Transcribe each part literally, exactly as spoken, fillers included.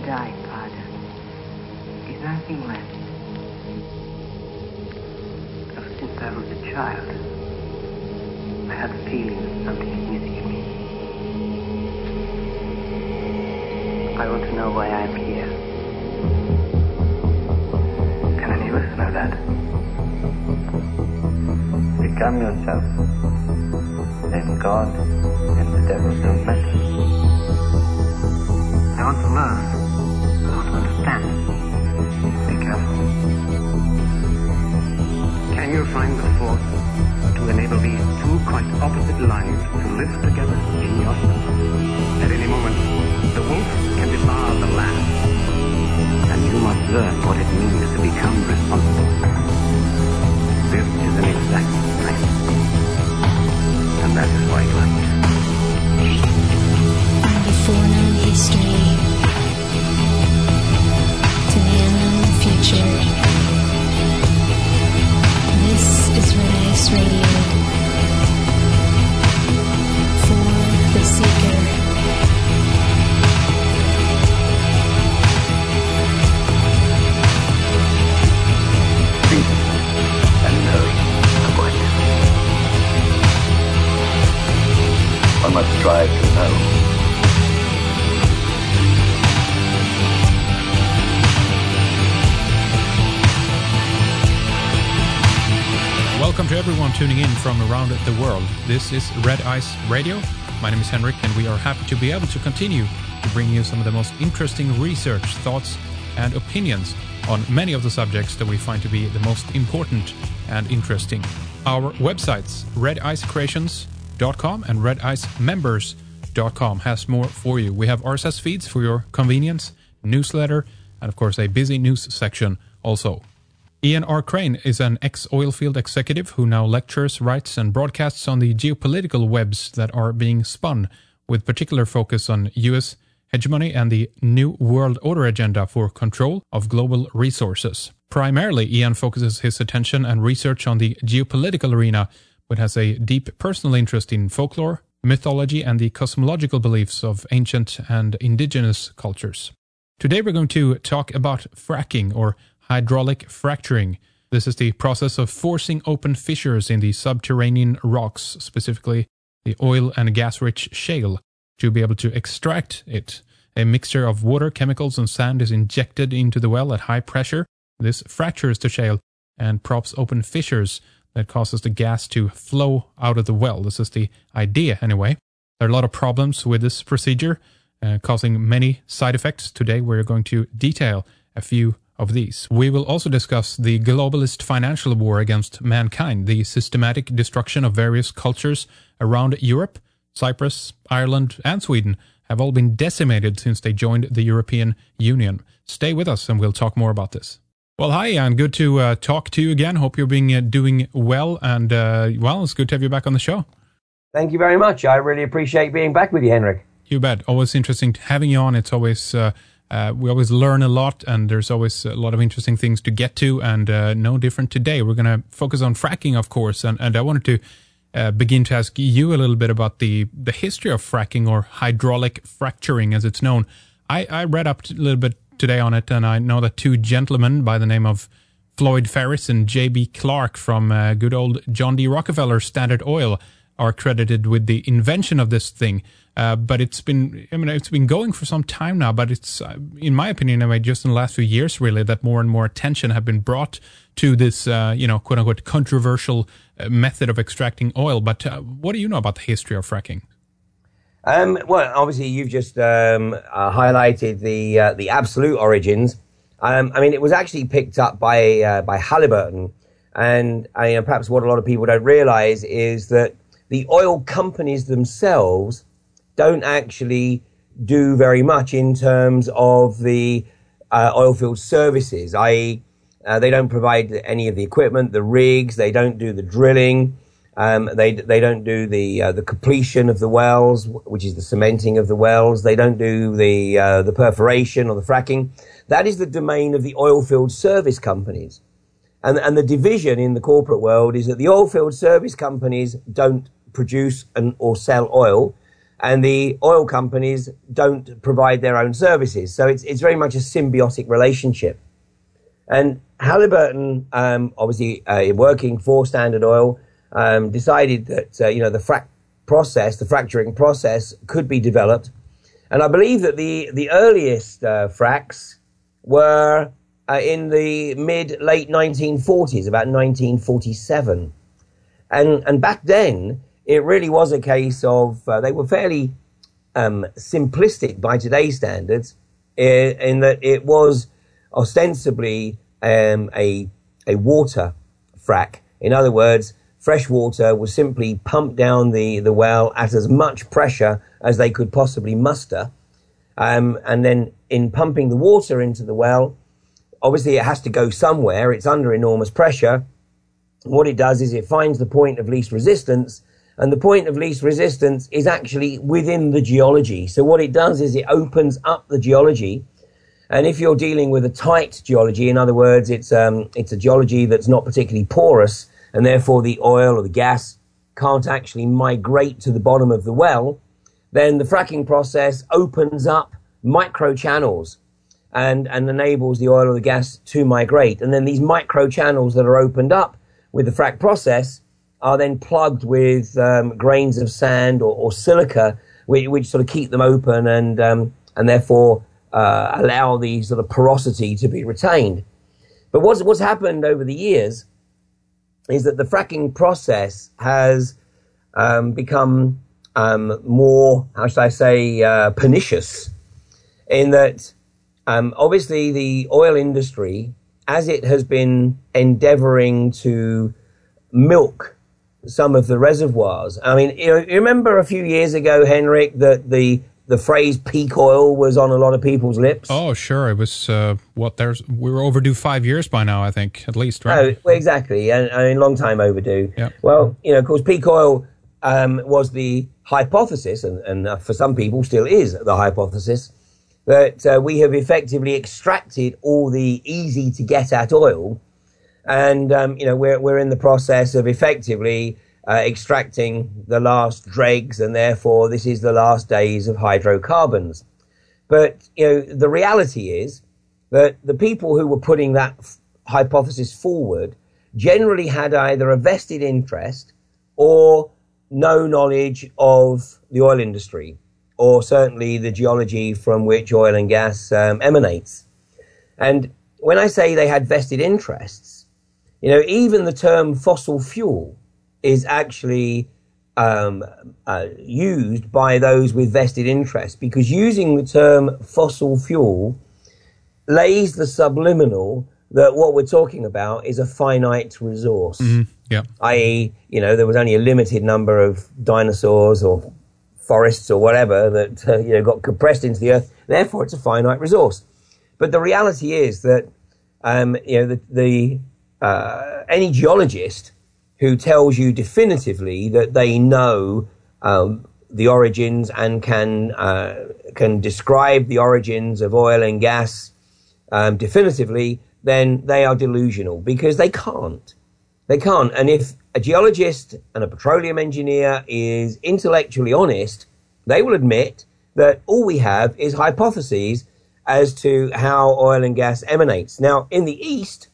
die, Father. Is nothing left. Ever since I was a child, I had a feeling that something is missing in me. I want to know why I'm here. Can any of us know that? Become yourself. Then God and the devil don't matter. I want to learn. I want to understand. Be careful. Can you find the force to enable these two quite opposite lives to live together in yourself? At any moment, the wolf can devour the lamb. And you must learn what it means to become responsible. This is an exact science. And that is why you are here. From the foreknown history to the unknown future, this is Red Ice Radio. For the Seeker. Think and know the what. One must strive to know. Welcome to everyone tuning in from around the world. This is Red Ice Radio. My name is Henrik, and we are happy to be able to continue to bring you some of the most interesting research, thoughts, and opinions on many of the subjects that we find to be the most important and interesting. Our websites, red ice creations dot com and red ice members dot com, has more for you. We have R S S feeds for your convenience, newsletter, and of course a busy news section also. Ian R. Crane is an ex-oilfield executive who now lectures, writes, and broadcasts on the geopolitical webs that are being spun, with particular focus on U S hegemony and the New World Order agenda for control of global resources. Primarily, Ian focuses his attention and research on the geopolitical arena, but has a deep personal interest in folklore, mythology, and the cosmological beliefs of ancient and indigenous cultures. Today we're going to talk about fracking, or hydraulic fracturing. This is the process of forcing open fissures in the subterranean rocks, specifically the oil and gas-rich shale, to be able to extract it. A mixture of water, chemicals, and sand is injected into the well at high pressure. This fractures the shale and props open fissures that causes the gas to flow out of the well. This is the idea, anyway. There are a lot of problems with this procedure, uh, causing many side effects. Today we're going to detail a few of these. We will also discuss the globalist financial war against mankind, the systematic destruction of various cultures around Europe. Cyprus, Ireland, and Sweden have all been decimated since they joined the European Union. Stay with us and we'll talk more about this. Well, hi, and good to uh, talk to you again. Hope you're being uh, doing well, and uh, well, it's good to have you back on the show. Thank you very much. I really appreciate being back with you, Henrik. You bet. Always interesting having you on. It's always uh, uh, we always learn a lot, and there's always a lot of interesting things to get to, and uh, no different today. We're going to focus on fracking, of course, and, and I wanted to uh, begin to ask you a little bit about the, the history of fracking, or hydraulic fracturing as it's known. I, I read up a little bit today on it, and I know that two gentlemen by the name of Floyd Ferris and J B Clark from uh, good old John D. Rockefeller Standard Oil are credited with the invention of this thing. Uh, but it's been, I mean, it's been going for some time now, but it's, uh, in my opinion, anyway, just in the last few years, really, that more and more attention have been brought to this, uh, you know, quote unquote, controversial uh, method of extracting oil. But uh, what do you know about the history of fracking? Um, well, obviously, you've just um, uh, highlighted the uh, the absolute origins. Um, I mean, it was actually picked up by uh, by Halliburton, and uh, you know, perhaps what a lot of people don't realize is that the oil companies themselves don't actually do very much in terms of the uh, oil field services, that is, uh, they don't provide any of the equipment, the rigs, they don't do the drilling, um, they they don't do the uh, the completion of the wells, which is the cementing of the wells, they don't do the uh, the perforation or the fracking. That is the domain of the oil field service companies. And, and the division in the corporate world is that the oil field service companies don't produce and, or sell oil. and the oil companies don't provide their own services. So it's it's very much a symbiotic relationship. And Halliburton, um, obviously uh, working for Standard Oil, um, decided that uh, you know the frac process, the fracturing process, could be developed. And I believe that the the earliest uh, fracs were uh, in the mid late nineteen forties, about nineteen forty-seven, and and back then it really was a case of uh, they were fairly um, simplistic by today's standards, in, in that it was ostensibly um, a a water frac. In other words, fresh water was simply pumped down the, the well at as much pressure as they could possibly muster. Um, and then in pumping the water into the well, obviously it has to go somewhere. It's under enormous pressure. What it does is it finds the point of least resistance, and the point of least resistance is actually within the geology. So what it does is it opens up the geology. And if you're dealing with a tight geology, in other words, it's um, it's a geology that's not particularly porous, and therefore the oil or the gas can't actually migrate to the bottom of the well, then the fracking process opens up micro channels and, and enables the oil or the gas to migrate. And then these micro channels that are opened up with the frack process are then plugged with um, grains of sand or, or silica, which, which sort of keep them open and um, and therefore uh, allow the sort of porosity to be retained. But what's what's happened over the years is that the fracking process has um, become um, more, how should I say, uh, pernicious, in that um, obviously the oil industry, as it has been endeavoring to milk some of the reservoirs. I mean, you, know, you remember a few years ago, Henrik, that the the phrase peak oil was on a lot of people's lips? Oh, sure. It was, uh, what, there's, we were overdue five years by now, I think, at least, right? Oh, well, exactly. And I mean, long time overdue. Yep. Well, you know, of course, peak oil um, was the hypothesis, and, and uh, for some people still is the hypothesis, that uh, we have effectively extracted all the easy to get at oil. And, um, you know, we're, we're in the process of effectively uh, extracting the last dregs, and therefore this is the last days of hydrocarbons. But, you know, the reality is that the people who were putting that f- hypothesis forward generally had either a vested interest or no knowledge of the oil industry, or certainly the geology from which oil and gas um, emanates. And when I say they had vested interests, you know, even the term fossil fuel is actually um, uh, used by those with vested interest, because using the term fossil fuel lays the subliminal that what we're talking about is a finite resource. Mm-hmm. Yeah. that is, you know, there was only a limited number of dinosaurs or forests or whatever that uh, you know got compressed into the earth. Therefore, it's a finite resource. But the reality is that um, you know the, the uh, any geologist who tells you definitively that they know um, the origins and can uh, can describe the origins of oil and gas um, definitively, then they are delusional, because they can't. They can't. And if a geologist and a petroleum engineer is intellectually honest, they will admit that all we have is hypotheses as to how oil and gas emanates. Now, in the East,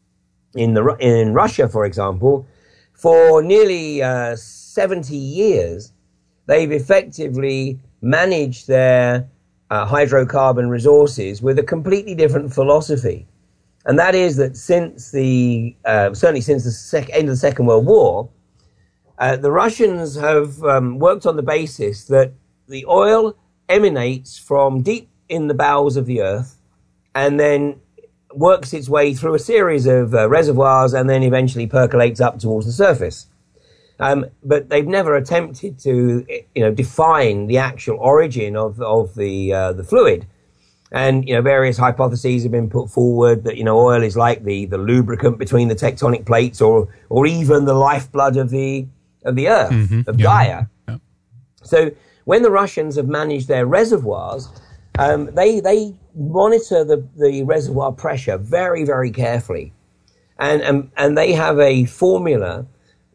in the in Russia, for example, for nearly uh, seventy years, they've effectively managed their uh, hydrocarbon resources with a completely different philosophy. And that is that since the, uh, certainly since the sec- end of the Second World War, uh, the Russians have um, worked on the basis that the oil emanates from deep in the bowels of the earth and then works its way through a series of uh, reservoirs and then eventually percolates up towards the surface. Um, but they've never attempted to, you know, define the actual origin of, of the, uh, the fluid. And, you know, various hypotheses have been put forward that, you know, oil is like the, the lubricant between the tectonic plates, or, or even the lifeblood of the, of the earth, mm-hmm. of yeah. Gaia. Yeah. So when the Russians have managed their reservoirs, um, they, they monitor the, the reservoir pressure very, very carefully. And, and, and they have a formula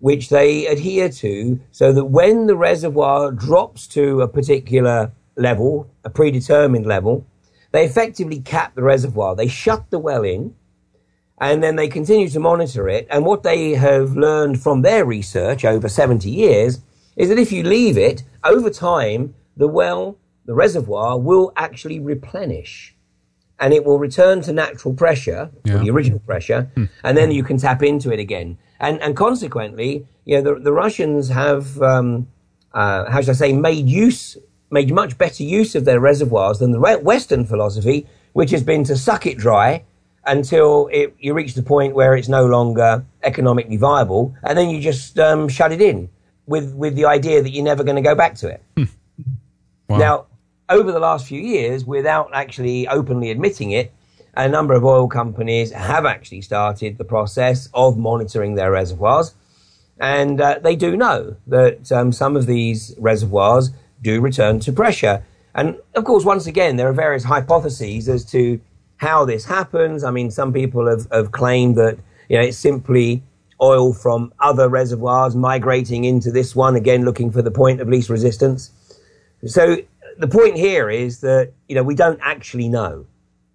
which they adhere to, so that when the reservoir drops to a particular level, a predetermined level, they effectively cap the reservoir. They shut the well in, and then they continue to monitor it. And what they have learned from their research over seventy years is that if you leave it, over time, the well, the reservoir, will actually replenish. And it will return to natural pressure, yeah. or the original pressure, hmm. and then you can tap into it again. And, and consequently, you know, the, the Russians have, um, uh, how should I say, made use, made much better use of their reservoirs than the Western philosophy, which has been to suck it dry until it, you reach the point where it's no longer economically viable, and then you just um, shut it in with, with the idea that you're never going to go back to it. Hmm. Wow. Now, over the last few years, without actually openly admitting it, a number of oil companies have actually started the process of monitoring their reservoirs. And uh, they do know that um, some of these reservoirs do return to pressure. And of course, once again, there are various hypotheses as to how this happens. I mean, some people have, have claimed that, you know, it's simply oil from other reservoirs migrating into this one, again, looking for the point of least resistance. So the point here is that, you know, we don't actually know.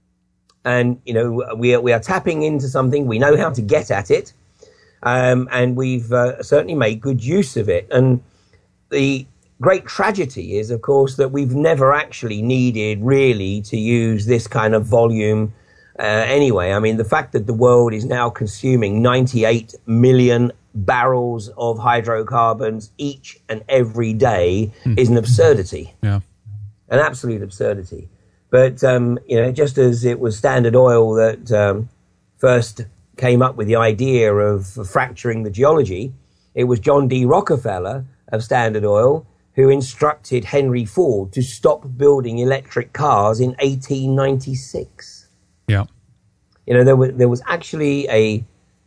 And, you know, we are, we are tapping into something. We know how to get at it. Um, and we've uh, certainly made good use of it. And the great tragedy is, of course, that we've never actually needed really to use this kind of volume uh, anyway. I mean, the fact that the world is now consuming ninety-eight million barrels of hydrocarbons each and every day mm. is an absurdity. Yeah. An absolute absurdity. But, um, you know, just as it was Standard Oil that um, first came up with the idea of fracturing the geology, it was John D. Rockefeller of Standard Oil who instructed Henry Ford to stop building electric cars in eighteen ninety-six. Yeah. You know, there was, there was actually a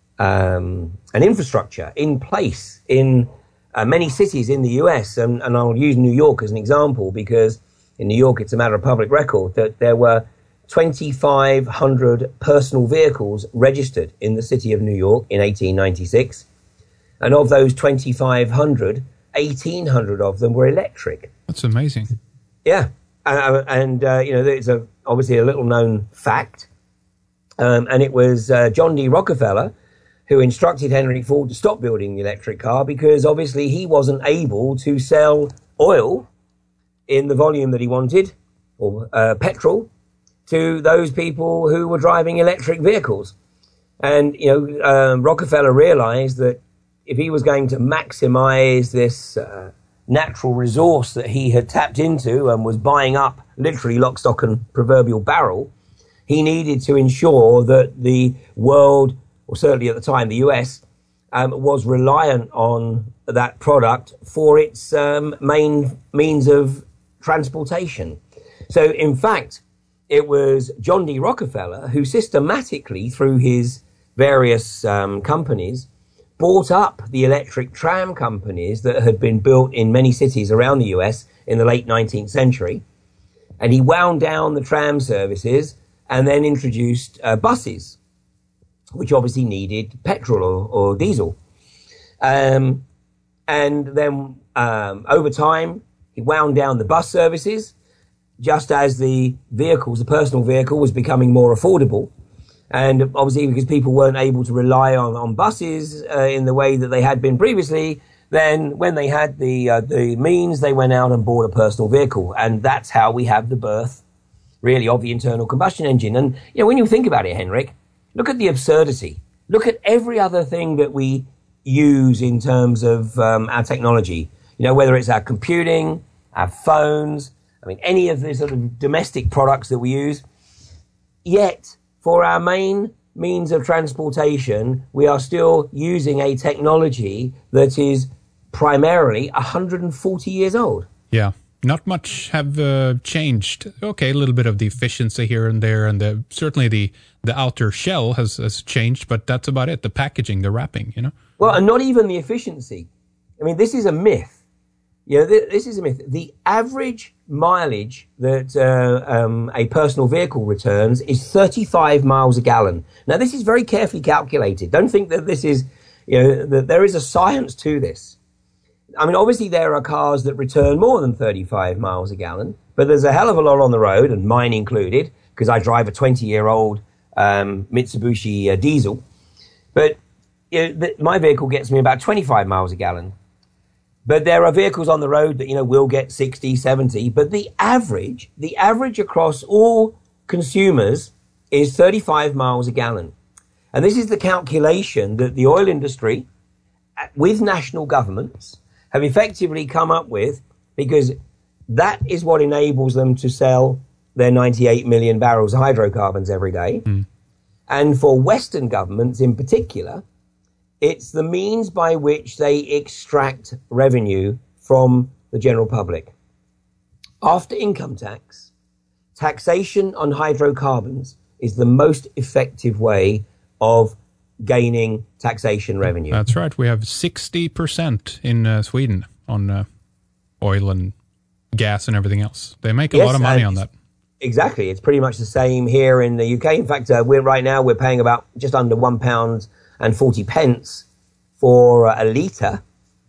um, an infrastructure in place in uh, many cities in the U S, and, and I'll use New York as an example because in New York, it's a matter of public record that there were twenty-five hundred personal vehicles registered in the city of New York in eighteen ninety-six. And of those twenty-five hundred, eighteen hundred of them were electric. That's amazing. Yeah. Uh, and, uh, you know, it's a, obviously a little known fact. Um, and it was uh, John D. Rockefeller who instructed Henry Ford to stop building the electric car because obviously he wasn't able to sell oil in the volume that he wanted, or uh, petrol, to those people who were driving electric vehicles. And, you know, um, Rockefeller realized that if he was going to maximize this uh, natural resource that he had tapped into and was buying up literally lock, stock, and proverbial barrel, he needed to ensure that the world, or certainly at the time the U S, um, was reliant on that product for its um, main means of transportation. So, in fact, it was John D. Rockefeller who systematically, through his various um, companies, bought up the electric tram companies that had been built in many cities around the U S in the late nineteenth century. And he wound down the tram services and then introduced uh, buses, which obviously needed petrol or, or diesel. Um, and then um, over time, he wound down the bus services just as the vehicles, the personal vehicle, was becoming more affordable. And obviously because people weren't able to rely on, on buses uh, in the way that they had been previously, then when they had the uh, the means, they went out and bought a personal vehicle. And that's how we have the birth, really, of the internal combustion engine. And, you know, when you think about it, Henrik, look at the absurdity. Look at every other thing that we use in terms of um, our technology. You know, whether it's our computing, our phones, I mean, any of the sort of domestic products that we use. Yet, for our main means of transportation, we are still using a technology that is primarily one hundred forty years old. Yeah. Not much have uh, changed. Okay, a little bit of the efficiency here and there, and the, certainly the, the outer shell has, has changed, but that's about it. The packaging, the wrapping, you know? Well, and not even the efficiency. I mean, this is a myth. You know, th- this is a myth. The average mileage that uh, um, a personal vehicle returns is thirty-five miles a gallon. Now, this is very carefully calculated. Don't think that this is, you know, that there is a science to this. I mean, obviously there are cars that return more than thirty-five miles a gallon, but there's a hell of a lot on the road, and mine included, because I drive a twenty-year-old um, Mitsubishi uh, diesel. But you know, the, my vehicle gets me about twenty-five miles a gallon. But there are vehicles on the road that, you know, will get sixty, seventy. But the average, the average across all consumers is thirty-five miles a gallon. And this is the calculation that the oil industry, with national governments, have effectively come up with, because that is what enables them to sell their ninety-eight million barrels of hydrocarbons every day. Mm. And for Western governments in particular, it's the means by which they extract revenue from the general public. After income tax, taxation on hydrocarbons is the most effective way of gaining taxation revenue. That's right. We have sixty percent in uh, Sweden on uh, oil and gas and everything else. They make a yes, lot of money on that. Exactly. It's pretty much the same here in the U K. In fact, uh, we're right now we're paying about just under one pound and forty pence for uh, a litre,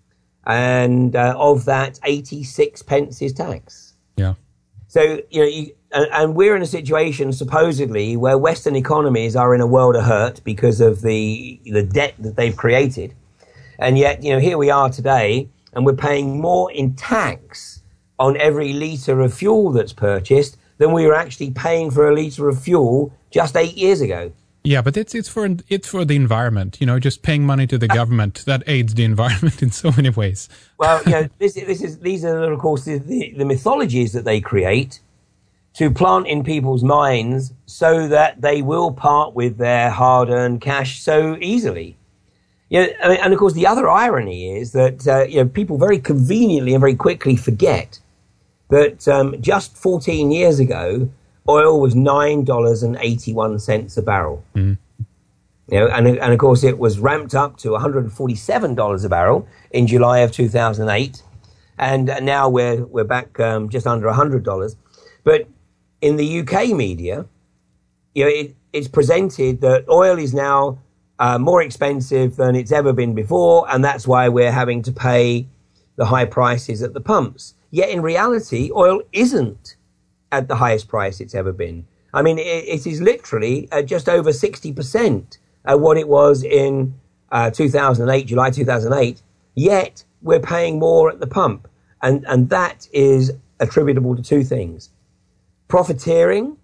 and uh, of that, eighty-six pence is tax. Yeah. So you know, you, and, and we're in a situation supposedly where Western economies are in a world of hurt because of the the debt that they've created, and yet you know here we are today, and we're paying more in tax on every litre of fuel that's purchased than we were actually paying for a litre of fuel just eight years ago. Yeah, but it's it's for it's for the environment. You know, just paying money to the government that aids the environment in so many ways. Well, you know, this this is these are of course the, the, the mythologies that they create to plant in people's minds so that they will part with their hard-earned cash so easily. You know, and, and of course the other irony is that uh, you know people very conveniently and very quickly forget that um, just fourteen years ago, oil was nine dollars and eighty-one cents a barrel. Mm. You know, and, and of course it was ramped up to one hundred forty-seven dollars a barrel in July of two thousand eight. And now we're, we're back um, just under one hundred dollars. But in the U K media, you know, it, it's presented that oil is now uh, more expensive than it's ever been before. And that's why we're having to pay the high prices at the pumps. Yet in reality, oil isn't at the highest price it's ever been. I mean, it, it is literally uh, just over sixty percent of what it was in uh, two thousand eight, July two thousand eight, yet we're paying more at the pump. And, and that is attributable to two things. Profiteering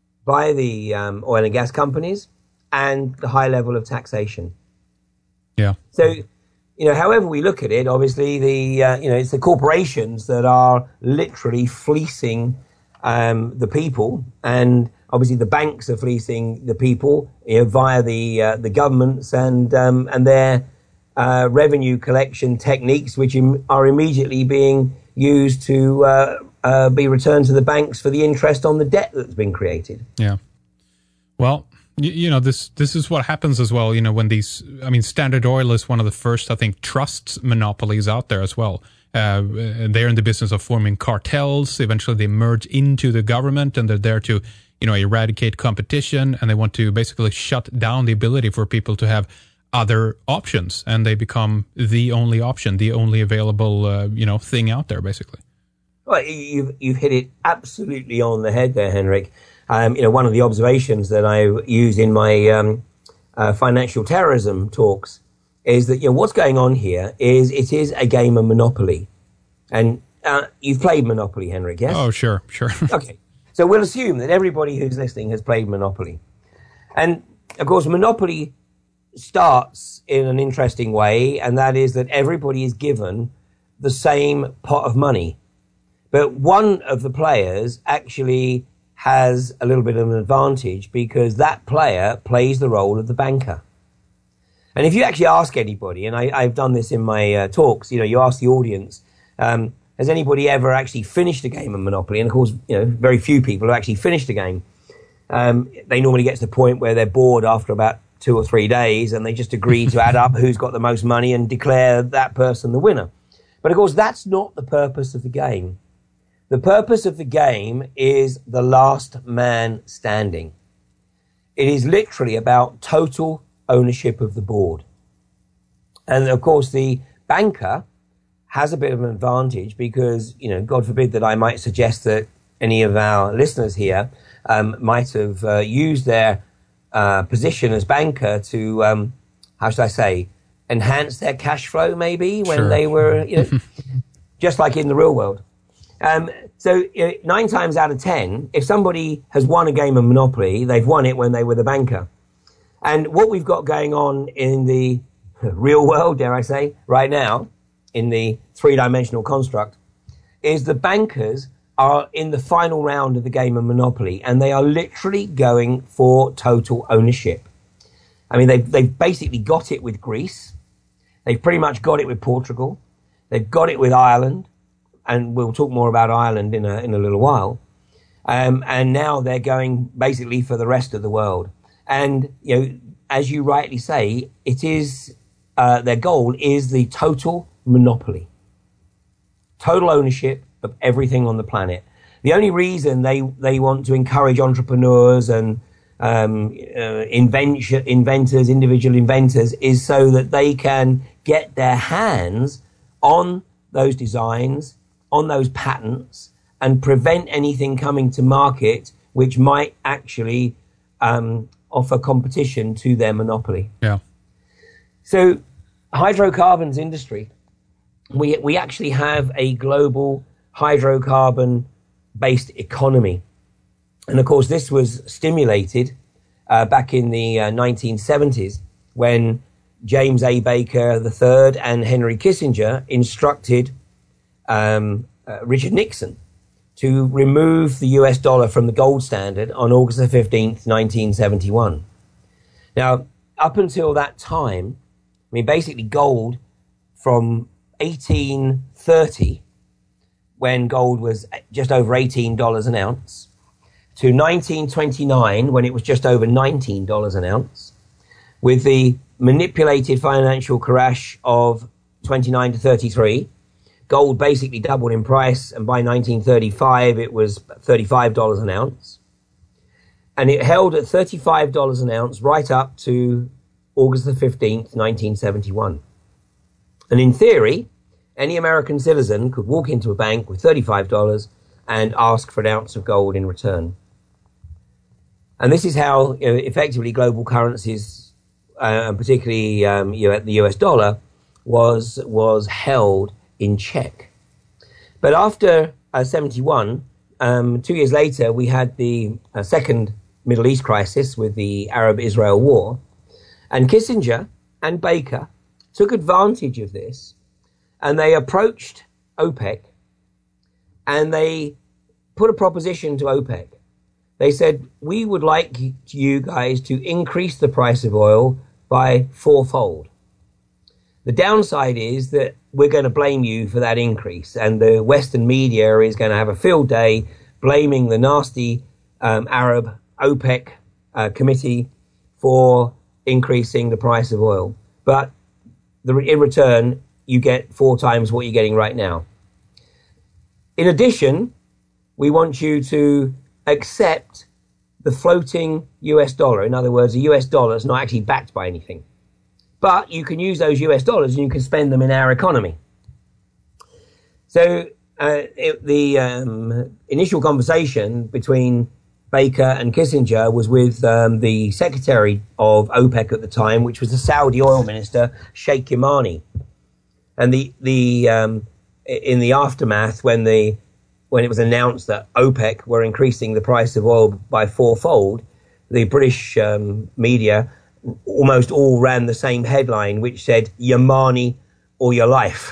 by the um, oil and gas companies and the high level of taxation. Yeah. So, you know, however we look at it, obviously the, uh, you know, it's the corporations that are literally fleecing Um, the people, and obviously the banks are fleecing the people, you know, via the uh, the governments and um, and their uh, revenue collection techniques, which im- are immediately being used to uh, uh, be returned to the banks for the interest on the debt that's been created. Yeah. Well, you, you know, this this is what happens as well. You know, when these, I mean, Standard Oil is one of the first, I think, trust monopolies out there as well. Uh, they're in the business of forming cartels. Eventually they merge into the government, and they're there to, you know, eradicate competition, and they want to basically shut down the ability for people to have other options, and they become the only option, the only available, uh, you know, thing out there, basically. Well, you've, you've hit it absolutely on the head there, Henrik. Um, you know, one of the observations that I use in my um, uh, financial terrorism talks is that, you know, what's going on here is it is a game of Monopoly. And uh, you've played Monopoly, Henrik, yes? Oh, sure, sure. Okay. So we'll assume that everybody who's listening has played Monopoly. And, of course, Monopoly starts in an interesting way, and that is that everybody is given the same pot of money. But one of the players actually has a little bit of an advantage because that player plays the role of the banker. And if you actually ask anybody, and I, I've done this in my uh, talks, you know, you ask the audience, um, has anybody ever actually finished a game of Monopoly? And of course, you know, very few people have actually finished a game. Um, they normally get to the point where they're bored after about two or three days, and they just agree to add up who's got the most money and declare that person the winner. But of course, that's not the purpose of the game. The purpose of the game is the last man standing. It is literally about total ownership of the board. And of course, the banker has a bit of an advantage because, you know, God forbid that I might suggest that any of our listeners here um, might have uh, used their uh, position as banker to, um, how should I say, enhance their cash flow maybe when Sure. they were, you know, just like in the real world. Um, so you know, nine times out of ten, if somebody has won a game of Monopoly, they've won it when they were the banker. And what we've got going on in the real world, dare I say, right now, in the three-dimensional construct, is the bankers are in the final round of the game of Monopoly, and they are literally going for total ownership. I mean, they've, they've basically got it with Greece. They've pretty much got it with Portugal. They've got it with Ireland, and we'll talk more about Ireland in a, in a little while. Um, and now they're going basically for the rest of the world. And, you know, as you rightly say, it is, uh, their goal is the total monopoly. Total ownership of everything on the planet. The only reason they, they want to encourage entrepreneurs and um, uh, invention, inventors, individual inventors, is so that they can get their hands on those designs, on those patents, and prevent anything coming to market which might actually um, offer competition to their monopoly. Yeah. So, hydrocarbons industry, we we actually have a global hydrocarbon-based economy. And of course, this was stimulated uh, back in the uh, nineteen seventies when James A. Baker the third and Henry Kissinger instructed um, uh, Richard Nixon to remove the U S dollar from the gold standard on August the fifteenth, nineteen seventy-one. Now, up until that time, I mean, basically gold from eighteen thirty, when gold was just over eighteen dollars an ounce, to nineteen twenty-nine, when it was just over nineteen dollars an ounce, with the manipulated financial crash of twenty-nine to thirty-three, gold basically doubled in price, and by nineteen thirty-five, it was thirty-five dollars an ounce. And it held at thirty-five dollars an ounce right up to August the fifteenth, nineteen seventy-one. And in theory, any American citizen could walk into a bank with thirty-five dollars and ask for an ounce of gold in return. And this is how, you know, effectively global currencies, uh, particularly um, you know, the U S dollar, was was held in check. But after uh, seventy-one, um, two years later, we had the uh, second Middle East crisis with the Arab-Israel war. And Kissinger and Baker took advantage of this, and they approached OPEC, and they put a proposition to OPEC. They said, we would like you guys to increase the price of oil by fourfold. The downside is that we're going to blame you for that increase, and the Western media is going to have a field day blaming the nasty um, Arab OPEC uh, committee for increasing the price of oil. But the, in return, you get four times what you're getting right now. In addition, we want you to accept the floating U S dollar. In other words, the U S dollar is not actually backed by anything. But you can use those U S dollars and you can spend them in our economy. So uh, it, the um, initial conversation between Baker and Kissinger was with um, the secretary of OPEC at the time, which was the Saudi oil minister, Sheikh Yamani. And the the um, in the aftermath, when the when it was announced that OPEC were increasing the price of oil by fourfold, the British um, media almost all ran the same headline, which said "Yamani or your life."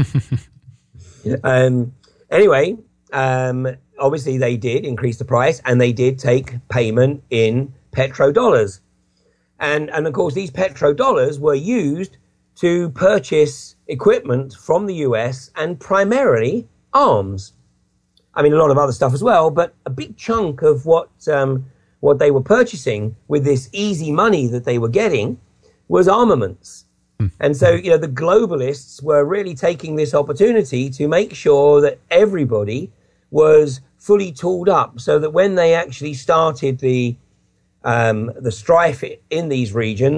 um, anyway, um, obviously they did increase the price, and they did take payment in petrodollars, and and of course these petrodollars were used to purchase equipment from the U S and primarily arms. I mean, a lot of other stuff as well, but a big chunk of what um, what they were purchasing with this easy money that they were getting was armaments. Mm. And so, you know, the globalists were really taking this opportunity to make sure that everybody was fully tooled up, so that when they actually started the um, the strife in these regions,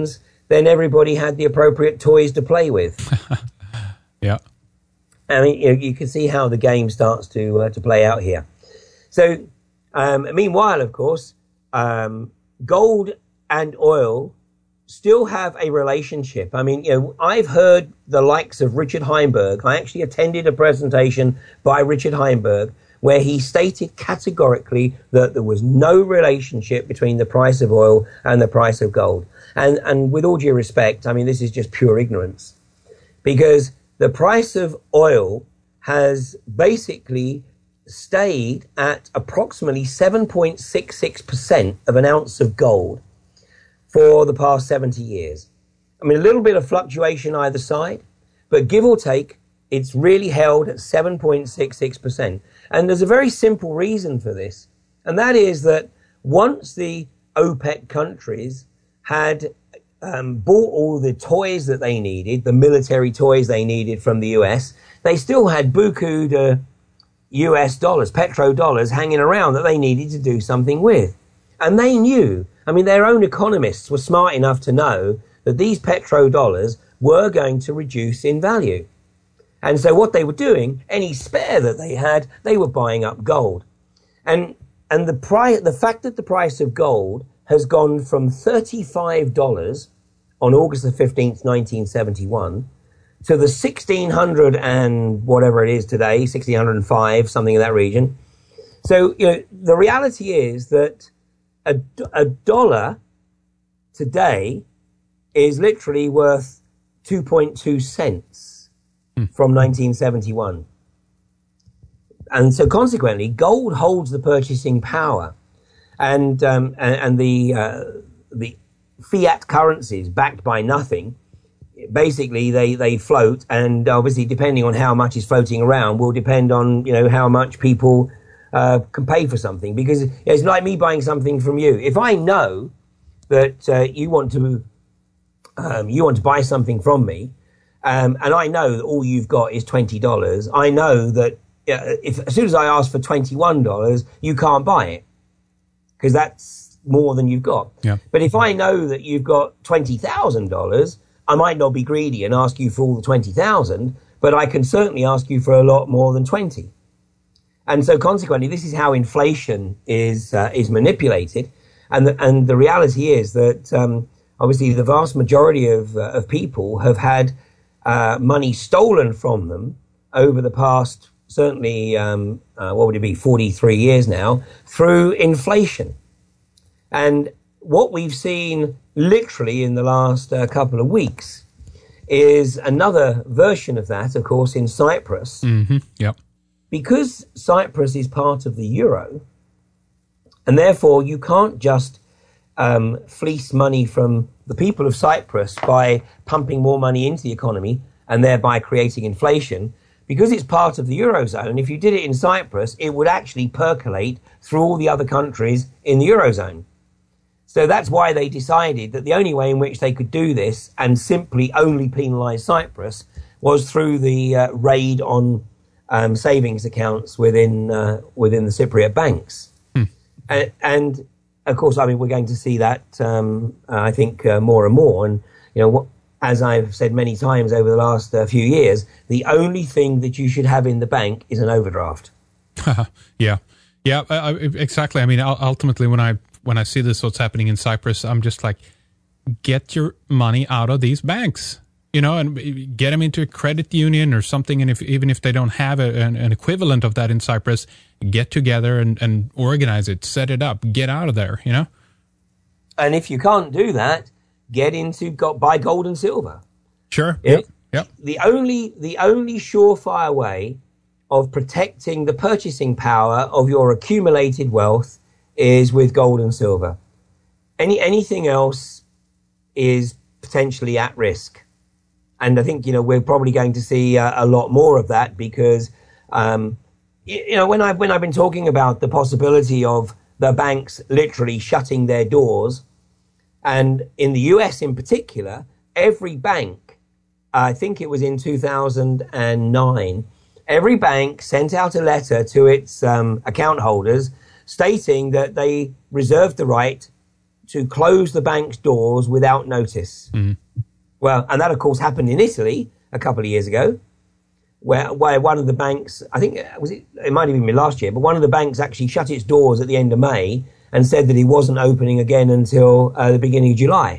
then everybody had the appropriate toys to play with. Yeah. I mean, you, you can see how the game starts to uh, to play out here. So, um, meanwhile, of course, um, gold and oil still have a relationship. I mean, you know, I've heard the likes of Richard Heinberg. I actually attended a presentation by Richard Heinberg where he stated categorically that there was no relationship between the price of oil and the price of gold. And, and with all due respect, I mean, this is just pure ignorance, because the price of oil has basically stayed at approximately seven point six six percent of an ounce of gold for the past seventy years. I mean, a little bit of fluctuation either side, but give or take, it's really held at seven point six six percent. And there's a very simple reason for this, and that is that once the OPEC countries had um, bought all the toys that they needed, the military toys they needed from the U S, they still had buku de U S dollars, petrodollars hanging around that they needed to do something with. And they knew, I mean, their own economists were smart enough to know that these petrodollars were going to reduce in value. And so what they were doing, any spare that they had, they were buying up gold. And and the price, the fact that the price of gold has gone from thirty-five dollars on August the fifteenth, nineteen seventy-one, to the sixteen hundred and whatever it is today, sixteen oh five, something in that region. So, you know, the reality is that a, a dollar today is literally worth two point two cents hmm. from nineteen seventy-one. And so consequently, gold holds the purchasing power, and um, and, and the uh, the fiat currencies backed by nothing, basically they, they float, and obviously depending on how much is floating around will depend on, you know, how much people uh, can pay for something. Because it's like me buying something from you. If I know that uh, you want to um, you want to buy something from me, um, and I know that all you've got is twenty dollars, I know that uh, if as soon as I ask for twenty-one dollars, you can't buy it, because that's more than you've got. Yeah. But if I know that you've got twenty thousand dollars, I might not be greedy and ask you for all the twenty thousand, but I can certainly ask you for a lot more than twenty. And so consequently, this is how inflation is uh, is manipulated. And the, and the reality is that um, obviously the vast majority of uh, of people have had uh, money stolen from them over the past, certainly, um, uh, what would it be, forty-three years now, through inflation. And what we've seen literally in the last uh, couple of weeks is another version of that, of course, in Cyprus. Mm-hmm. Yep. Because Cyprus is part of the euro, and therefore you can't just um, fleece money from the people of Cyprus by pumping more money into the economy and thereby creating inflation. Because it's part of the eurozone, if you did it in Cyprus, it would actually percolate through all the other countries in the eurozone. So that's why they decided that the only way in which they could do this and simply only penalise Cyprus was through the uh, raid on um, savings accounts within uh, within the Cypriot banks. Hmm. And, and of course, I mean, we're going to see that um, uh, I think uh, more and more. And you know, what, as I've said many times over the last uh, few years, the only thing that you should have in the bank is an overdraft. yeah, yeah, uh, exactly. I mean, ultimately, when I When I see this, what's happening in Cyprus, I'm just like, get your money out of these banks, you know, and get them into a credit union or something. And if even if they don't have a, an, an equivalent of that in Cyprus, get together and, and organize it, set it up, get out of there, you know. And if you can't do that, get into go, buy gold and silver. Sure. Yep. Yep. The only the only surefire way of protecting the purchasing power of your accumulated wealth is with gold and silver. Any anything else is potentially at risk. And I think, you know, we're probably going to see uh, a lot more of that because, um, you, you know, when I've, when I've been talking about the possibility of the banks literally shutting their doors, and in the U S in particular, every bank, I think it was in two thousand nine, every bank sent out a letter to its um, account holders stating that they reserved the right to close the bank's doors without notice. Mm. Well, and that, of course, happened in Italy a couple of years ago, where, where one of the banks, I think, was it, it might have been last year, but one of the banks actually shut its doors at the end of May and said that it wasn't opening again until uh, the beginning of July.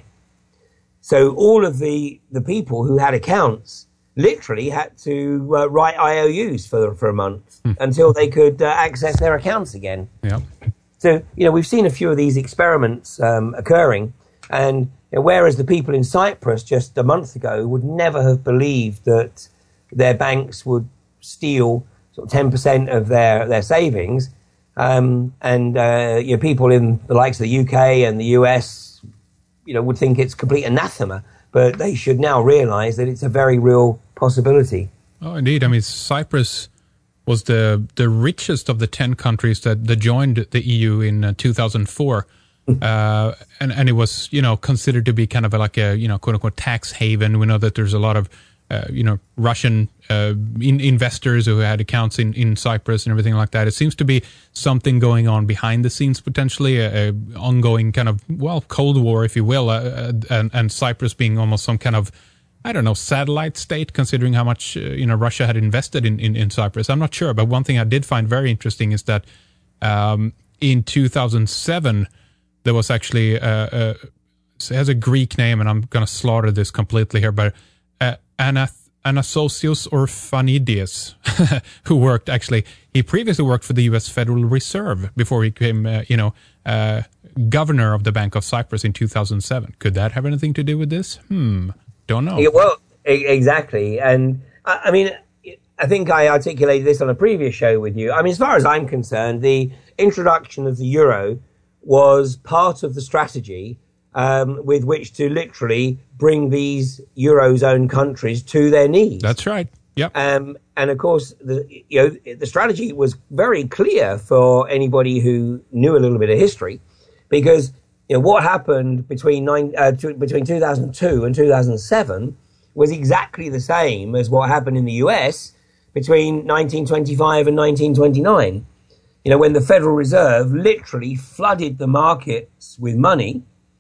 So all of the, the people who had accounts literally had to uh, write I O Us for for a month mm. until they could uh, access their accounts again. Yeah. So, you know, we've seen a few of these experiments um, occurring, and you know, whereas the people in Cyprus just a month ago would never have believed that their banks would steal sort of ten percent of their, their savings, um, and uh, you know, people in the likes of the U K and the U S, you know, would think it's complete anathema, but they should now realize that it's a very real possibility. Oh, indeed. I mean, Cyprus was the the richest of the ten countries that, that joined the E U in uh, two thousand four. uh, and, and it was, you know, considered to be kind of a, like a, you know, quote unquote tax haven. We know that there's a lot of, uh, you know, Russian uh, in, investors who had accounts in, in Cyprus and everything like that. It seems to be something going on behind the scenes, potentially, a, a ongoing kind of, well, Cold War, if you will, uh, and, and Cyprus being almost some kind of, I don't know, satellite state, considering how much, uh, you know, Russia had invested in, in, in Cyprus. I'm not sure, but one thing I did find very interesting is that um, in two thousand seven, there was actually, uh, uh, it has a Greek name, and I'm going to slaughter this completely here, but uh, Anath- Anastasios Orphanides, who worked, actually, he previously worked for the U S Federal Reserve before he became, uh, you know, uh, governor of the Bank of Cyprus in two thousand seven. Could that have anything to do with this? Hmm. Don't know. Yeah, well, e- exactly. And I, I mean, I think I articulated this on a previous show with you. I mean, as far as I'm concerned, the introduction of the euro was part of the strategy um, with which to literally bring these eurozone countries to their knees. That's right. Yep. Um, and of course, the, you know, the strategy was very clear for anybody who knew a little bit of history, because you know, what happened between nine, uh, to, between two thousand two and two thousand seven was exactly the same as what happened in the U S between nineteen twenty-five and nineteen twenty-nine. You know, when the Federal Reserve literally flooded the markets with money.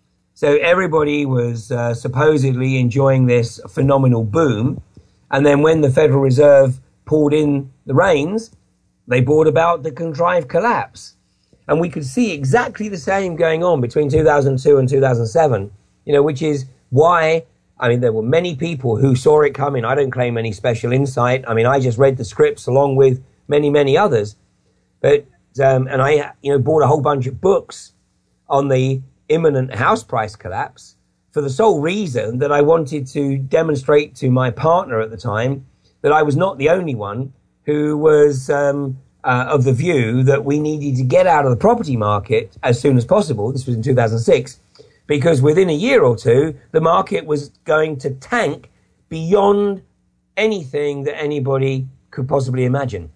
So everybody was uh, supposedly enjoying this phenomenal boom. And then when the Federal Reserve pulled in the reins, they brought about the contrived collapse. And we could see exactly the same going on between two thousand two and two thousand seven, you know, which is why, I mean, there were many people who saw it coming. I don't claim any special insight. I mean, I just read the scripts along with many, many others. But, um, and I, you know, bought a whole bunch of books on the imminent house price collapse for the sole reason that I wanted to demonstrate to my partner at the time that I was not the only one who was, um, Uh, of the view that we needed to get out of the property market as soon as possible. This was in two thousand six, because within a year or two, the market was going to tank beyond anything that anybody could possibly imagine.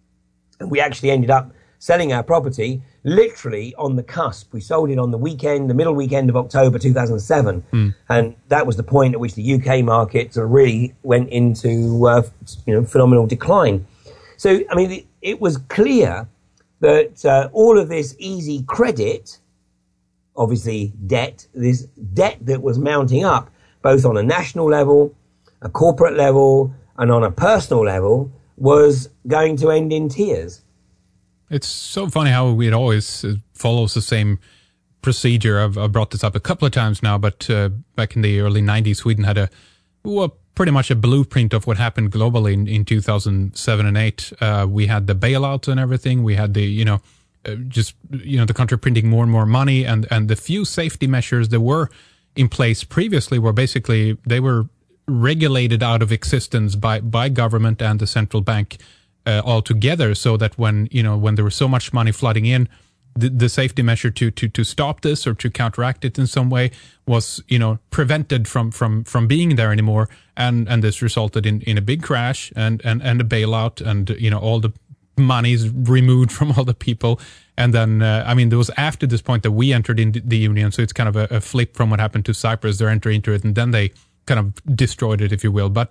And we actually ended up selling our property literally on the cusp. We sold it on the weekend, the middle weekend of October two thousand seven. Mm. And that was the point at which the U K market sort of really went into uh, you know, phenomenal decline. So, I mean, it, it was clear that uh, all of this easy credit, obviously debt, this debt that was mounting up, both on a national level, a corporate level, and on a personal level, was going to end in tears. It's so funny how it always follows the same procedure. I've, I've brought this up a couple of times now, but uh, back in the early nineties, Sweden had a, well, pretty much a blueprint of what happened globally in, in two thousand seven and eight. Uh, we had the bailouts and everything. We had the, you know, uh, just, you know, the country printing more and more money, and, and the few safety measures that were in place previously were basically, they were regulated out of existence by, by government and the central bank uh, altogether, so that when, you know, when there was so much money flooding in, The, the safety measure to, to, to stop this or to counteract it in some way was, you know, prevented from, from, from being there anymore. And, and this resulted in, in a big crash and, and, and a bailout, and, you know, all the money's removed from all the people. And then, uh, I mean, there was after this point that we entered in the union. So it's kind of a, a flip from what happened to Cyprus. They're entering into it, and then they kind of destroyed it, if you will. But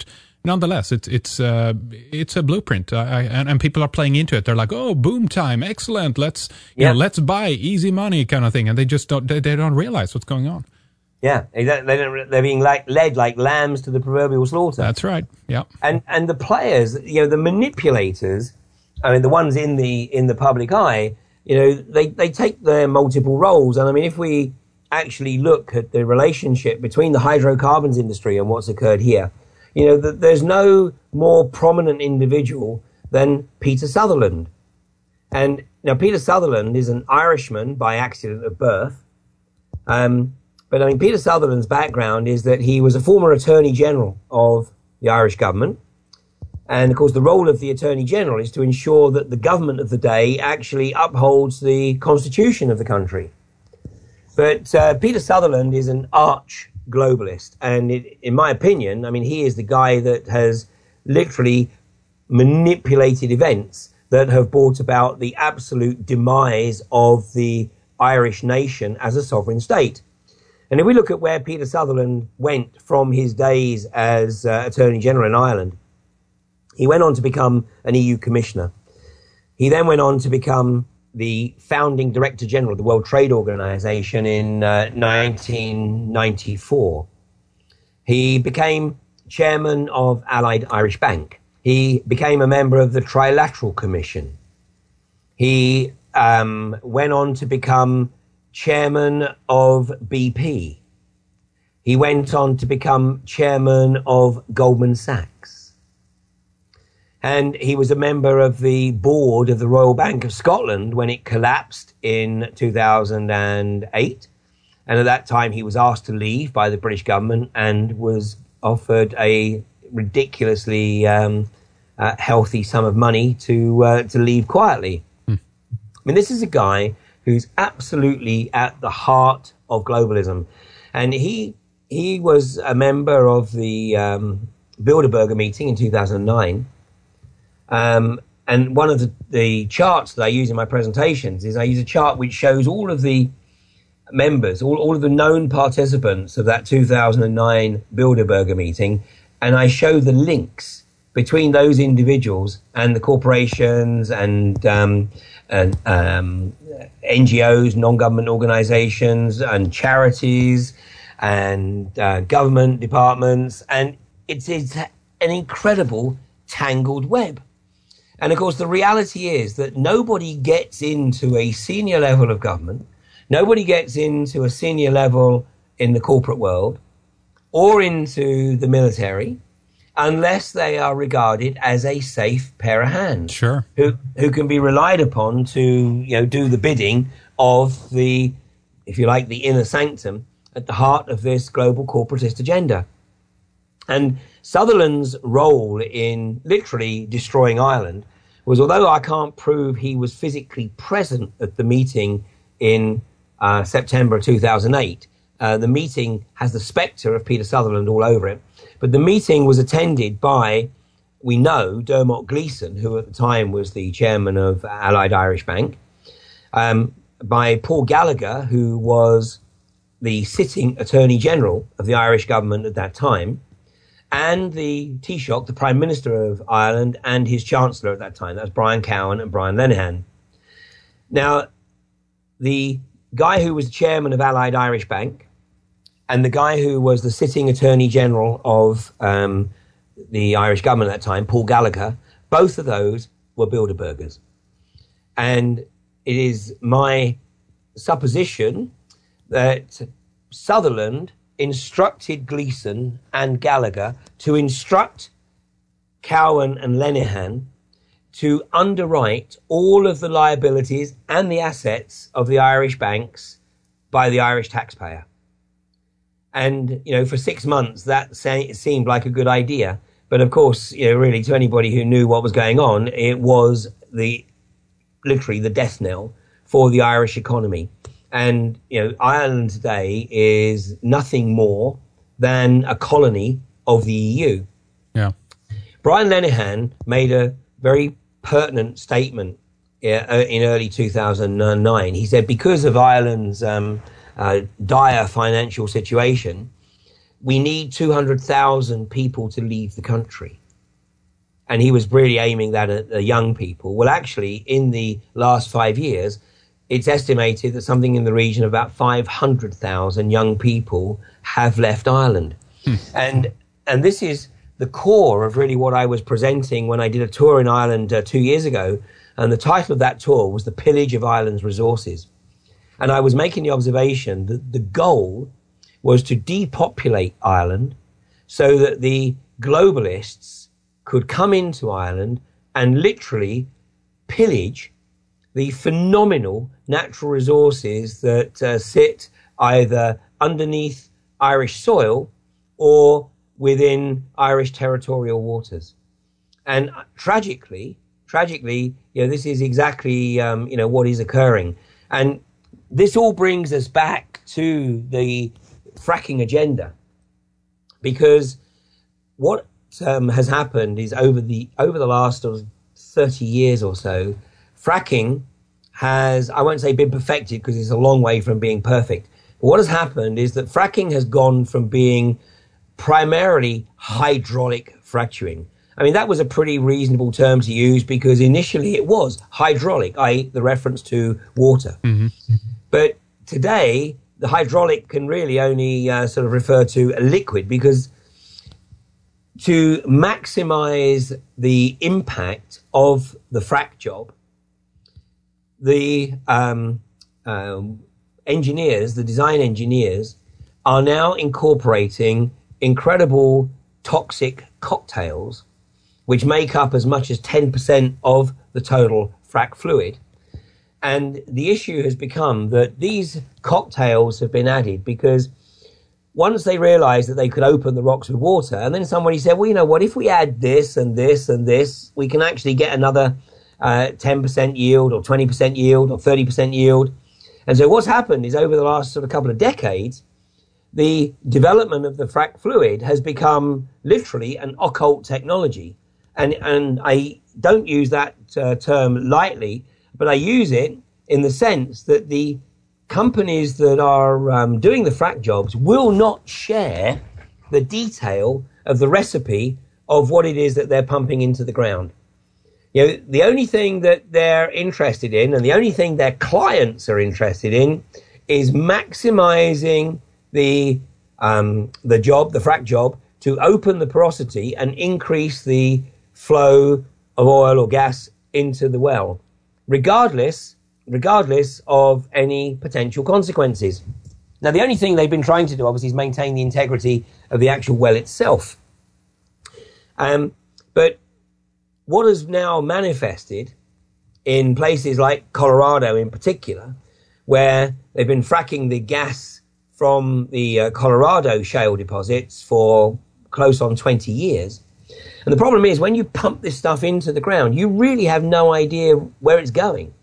nonetheless, it's it's uh, it's a blueprint, I, I, and and people are playing into it. They're like, "Oh, boom time, excellent! Let's you yeah. know, let's buy, easy money," kind of thing, and they just don't they, they don't realize what's going on. Yeah, they don't, they don't, they're being like, led like lambs to the proverbial slaughter. That's right. Yeah, and and the players, you know, the manipulators, I mean, the ones in the in the public eye, you know, they they take their multiple roles, and I mean, if we actually look at the relationship between the hydrocarbons industry and what's occurred here, you know, that there's no more prominent individual than Peter Sutherland. And now Peter Sutherland is an Irishman by accident of birth. Um, but I mean, Peter Sutherland's background is that he was a former Attorney General of the Irish government. And of course, the role of the Attorney General is to ensure that the government of the day actually upholds the constitution of the country. But uh, Peter Sutherland is an arch globalist. And it, in my opinion, I mean, he is the guy that has literally manipulated events that have brought about the absolute demise of the Irish nation as a sovereign state. And if we look at where Peter Sutherland went from his days as uh, Attorney General in Ireland, he went on to become an E U commissioner. He then went on to become the founding Director General of the World Trade Organization in uh, nineteen ninety-four. He became chairman of Allied Irish Bank. He became a member of the Trilateral Commission. He um, went on to become chairman of B P. He went on to become chairman of Goldman Sachs. And he was a member of the board of the Royal Bank of Scotland when it collapsed in two thousand eight. And at that time, he was asked to leave by the British government and was offered a ridiculously um, uh, healthy sum of money to uh, to leave quietly. Hmm. I mean, this is a guy who's absolutely at the heart of globalism. And he he was a member of the um, Bilderberger meeting in two thousand nine. Um, and one of the, the charts that I use in my presentations is I use a chart which shows all of the members, all, all of the known participants of that two thousand nine Bilderberger meeting, and I show the links between those individuals and the corporations and, um, and um, N G Os, non-government organizations, and charities, and uh, government departments, and it's, it's an incredible tangled web. And of course, the reality is that nobody gets into a senior level of government, nobody gets into a senior level in the corporate world or into the military unless they are regarded as a safe pair of hands. Sure. Who who can be relied upon to, you know, do the bidding of the, if you like, the inner sanctum at the heart of this global corporatist agenda. And Sutherland's role in literally destroying Ireland was, although I can't prove he was physically present at the meeting in uh, September two thousand eight, uh, the meeting has the spectre of Peter Sutherland all over it. But the meeting was attended by, we know, Dermot Gleeson, who at the time was the chairman of Allied Irish Bank, um, by Paul Gallagher, who was the sitting Attorney General of the Irish government at that time, and the Taoiseach, the Prime Minister of Ireland, and his Chancellor at that time. That was Brian Cowan and Brian Lenihan. Now, the guy who was chairman of Allied Irish Bank and the guy who was the sitting Attorney General of um, the Irish government at that time, Paul Gallagher, both of those were Bilderbergers. And it is my supposition that Sutherland instructed Gleeson and Gallagher to instruct Cowan and Lenihan to underwrite all of the liabilities and the assets of the Irish banks by the Irish taxpayer. And, you know, for six months, that seemed like a good idea. But of course, you know, really to anybody who knew what was going on, it was the literally the death knell for the Irish economy. And, you know, Ireland today is nothing more than a colony of the E U. Yeah. Brian Lenihan made a very pertinent statement in early two thousand nine. He said, because of Ireland's um, uh, dire financial situation, we need two hundred thousand people to leave the country. And he was really aiming that at the young people. Well, actually, in the last five years, it's estimated that something in the region of about five hundred thousand young people have left Ireland. Hmm. And and this is the core of really what I was presenting when I did a tour in Ireland uh, two years ago. And the title of that tour was The Pillage of Ireland's Resources. And I was making the observation that the goal was to depopulate Ireland so that the globalists could come into Ireland and literally pillage the phenomenal natural resources that uh, sit either underneath Irish soil or within Irish territorial waters. And uh, tragically, tragically, you know, this is exactly, um, you know, what is occurring. And this all brings us back to the fracking agenda, because what um, has happened is over the over the last thirty years or so, fracking has, I won't say been perfected because it's a long way from being perfect. But what has happened is that fracking has gone from being primarily hydraulic fracturing. I mean, that was a pretty reasonable term to use because initially it was hydraulic, that is the reference to water. Mm-hmm. But today, the hydraulic can really only uh, sort of refer to a liquid, because to maximize the impact of the frack job, the um, um, engineers, the design engineers, are now incorporating incredible toxic cocktails, which make up as much as ten percent of the total frack fluid. And the issue has become that these cocktails have been added because once they realized that they could open the rocks with water, and then somebody said, well, you know what, if we add this and this and this, we can actually get another uh, ten percent yield or twenty percent yield or thirty percent yield. And so what's happened is over the last sort of couple of decades, the development of the frack fluid has become literally an occult technology. And, and I don't use that uh, term lightly, but I use it in the sense that the companies that are um, doing the frack jobs will not share the detail of the recipe of what it is that they're pumping into the ground. You know, the only thing that they're interested in, and the only thing their clients are interested in, is maximizing the um, the job, the frack job, to open the porosity and increase the flow of oil or gas into the well, regardless regardless of any potential consequences. Now, the only thing they've been trying to do, obviously, is maintain the integrity of the actual well itself. Um, but what has now manifested in places like Colorado in particular, where they've been fracking the gas from the uh, Colorado shale deposits for close on twenty years. And the problem is, when you pump this stuff into the ground, you really have no idea where it's going.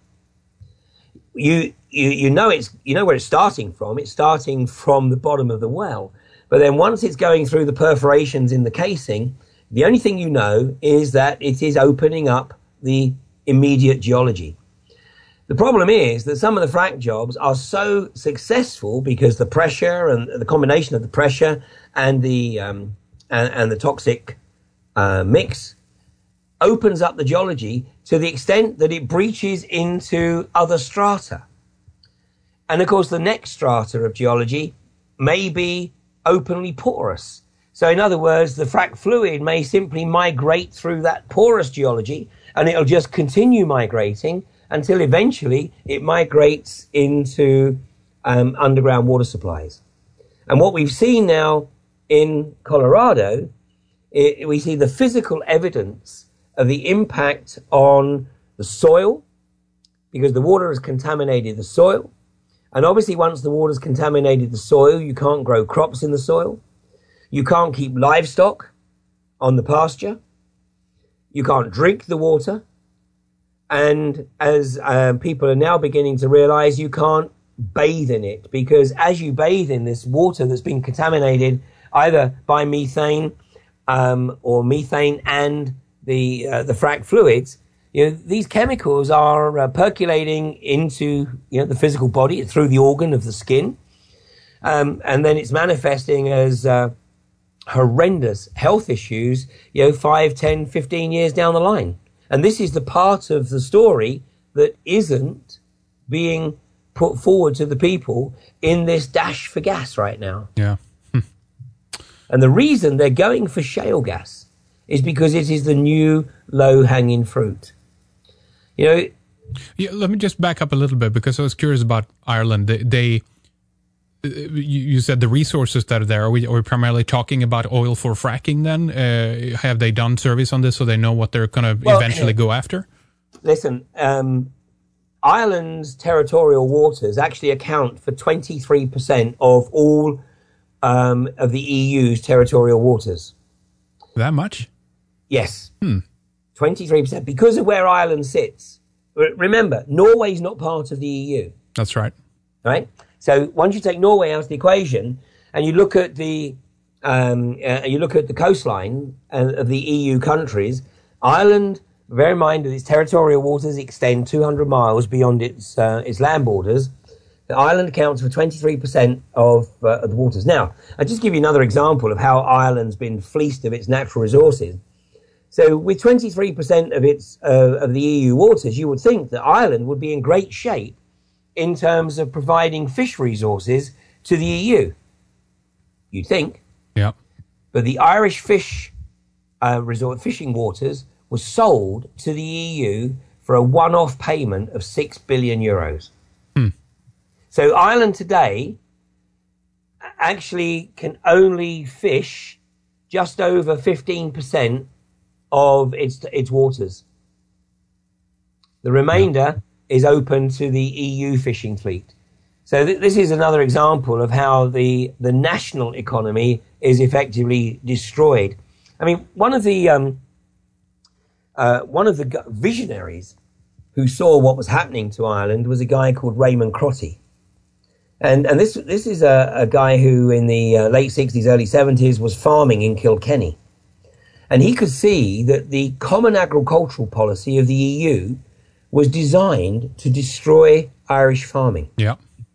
You, you, you know it's, you know where it's starting from. It's starting from the bottom of the well. But then once it's going through the perforations in the casing, the only thing you know is that it is opening up the immediate geology. The problem is that some of the frack jobs are so successful because the pressure and the combination of the pressure and the, um, and, and the toxic uh, mix opens up the geology to the extent that it breaches into other strata. And of course, the next strata of geology may be openly porous. So in other words, the frack fluid may simply migrate through that porous geology, and it'll just continue migrating until eventually it migrates into um, underground water supplies. And what we've seen now in Colorado, it, we see the physical evidence of the impact on the soil, because the water has contaminated the soil. And obviously, once the water's contaminated the soil, you can't grow crops in the soil. You can't keep livestock on the pasture. You can't drink the water. And as uh, people are now beginning to realize, you can't bathe in it, because as you bathe in this water that's been contaminated either by methane um, or methane and the uh, the frack fluids, you know, these chemicals are uh, percolating into, you know, the physical body through the organ of the skin, um, and then it's manifesting as uh, horrendous health issues, you know, five, ten, fifteen years down the line. And this is the part of the story that isn't being put forward to the people in this dash for gas right now. Yeah. Hm. And the reason they're going for shale gas is because it is the new low-hanging fruit. You know... Yeah, let me just back up a little bit, because I was curious about Ireland. They... they you said the resources that are there. Are we, are we primarily talking about oil for fracking then? Uh, have they done surveys on this so they know what they're going to well, eventually go after? Listen, um, Ireland's territorial waters actually account for twenty-three percent of all um, of the E U's territorial waters. That much? Yes. Hmm. twenty-three percent. Because of where Ireland sits. Remember, Norway's not part of the E U. That's right. Right? So once you take Norway out of the equation and you look at the um, uh, you look at the coastline uh, of the E U countries, Ireland, bear in mind that its territorial waters extend two hundred miles beyond its uh, its land borders. The Ireland accounts for twenty-three percent of, uh, of the waters. Now, I'll just give you another example of how Ireland's been fleeced of its natural resources. So with twenty-three percent of its uh, of the E U waters, you would think that Ireland would be in great shape in terms of providing fish resources to the E U. You'd think. Yeah. But the Irish fish uh, resort fishing waters was sold to the E U for a one-off payment of six billion euros. Hmm. So Ireland today actually can only fish just over fifteen percent of its its waters. The remainder yeah. is open to the E U fishing fleet. So th- this is another example of how the, the national economy is effectively destroyed. I mean, one of the um, uh, one of the visionaries who saw what was happening to Ireland was a guy called Raymond Crotty, and and this this is a, a guy who in the uh, late sixties, early seventies was farming in Kilkenny, and he could see that the common agricultural policy of the E U was designed to destroy Irish farming. Yeah.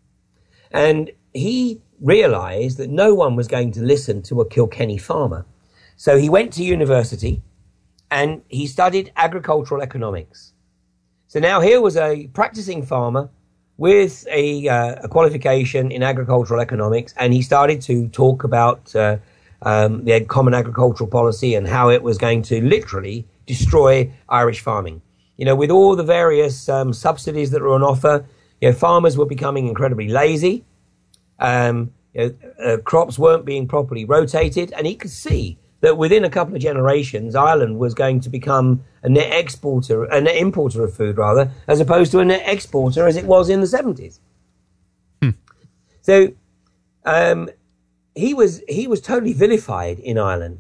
And he realized that no one was going to listen to a Kilkenny farmer. So he went to university and he studied agricultural economics. So now here was a practicing farmer with a, uh, a qualification in agricultural economics, and he started to talk about uh, um, the common agricultural policy and how it was going to literally destroy Irish farming. You know, with all the various um, subsidies that were on offer, you know, farmers were becoming incredibly lazy. Um, you know, uh, crops weren't being properly rotated, and he could see that within a couple of generations, Ireland was going to become a net exporter, a net importer of food, rather, as opposed to a net exporter as it was in the seventies. Hmm. So um, he was he was totally vilified in Ireland,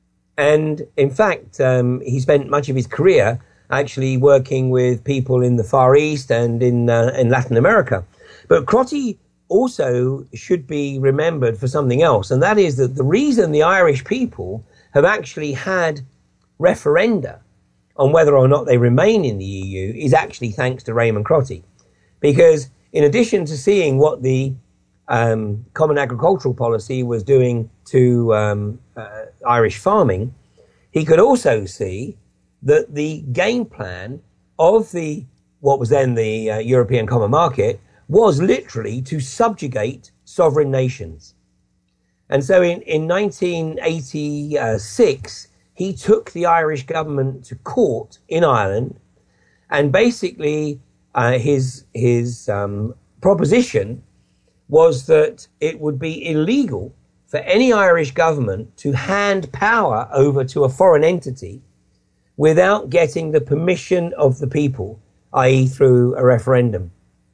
and in fact, um, he spent much of his career actually working with people in the Far East and in uh, in Latin America. But Crotty also should be remembered for something else, and that is that the reason the Irish people have actually had referenda on whether or not they remain in the E U is actually thanks to Raymond Crotty. Because in addition to seeing what the um, Common Agricultural Policy was doing to um, uh, Irish farming, he could also see that the game plan of the what was then the uh, European Common Market was literally to subjugate sovereign nations. And so in, in nineteen eighty-six, he took the Irish government to court in Ireland, and basically uh, his, his um, proposition was that it would be illegal for any Irish government to hand power over to a foreign entity without getting the permission of the people, that is through a referendum.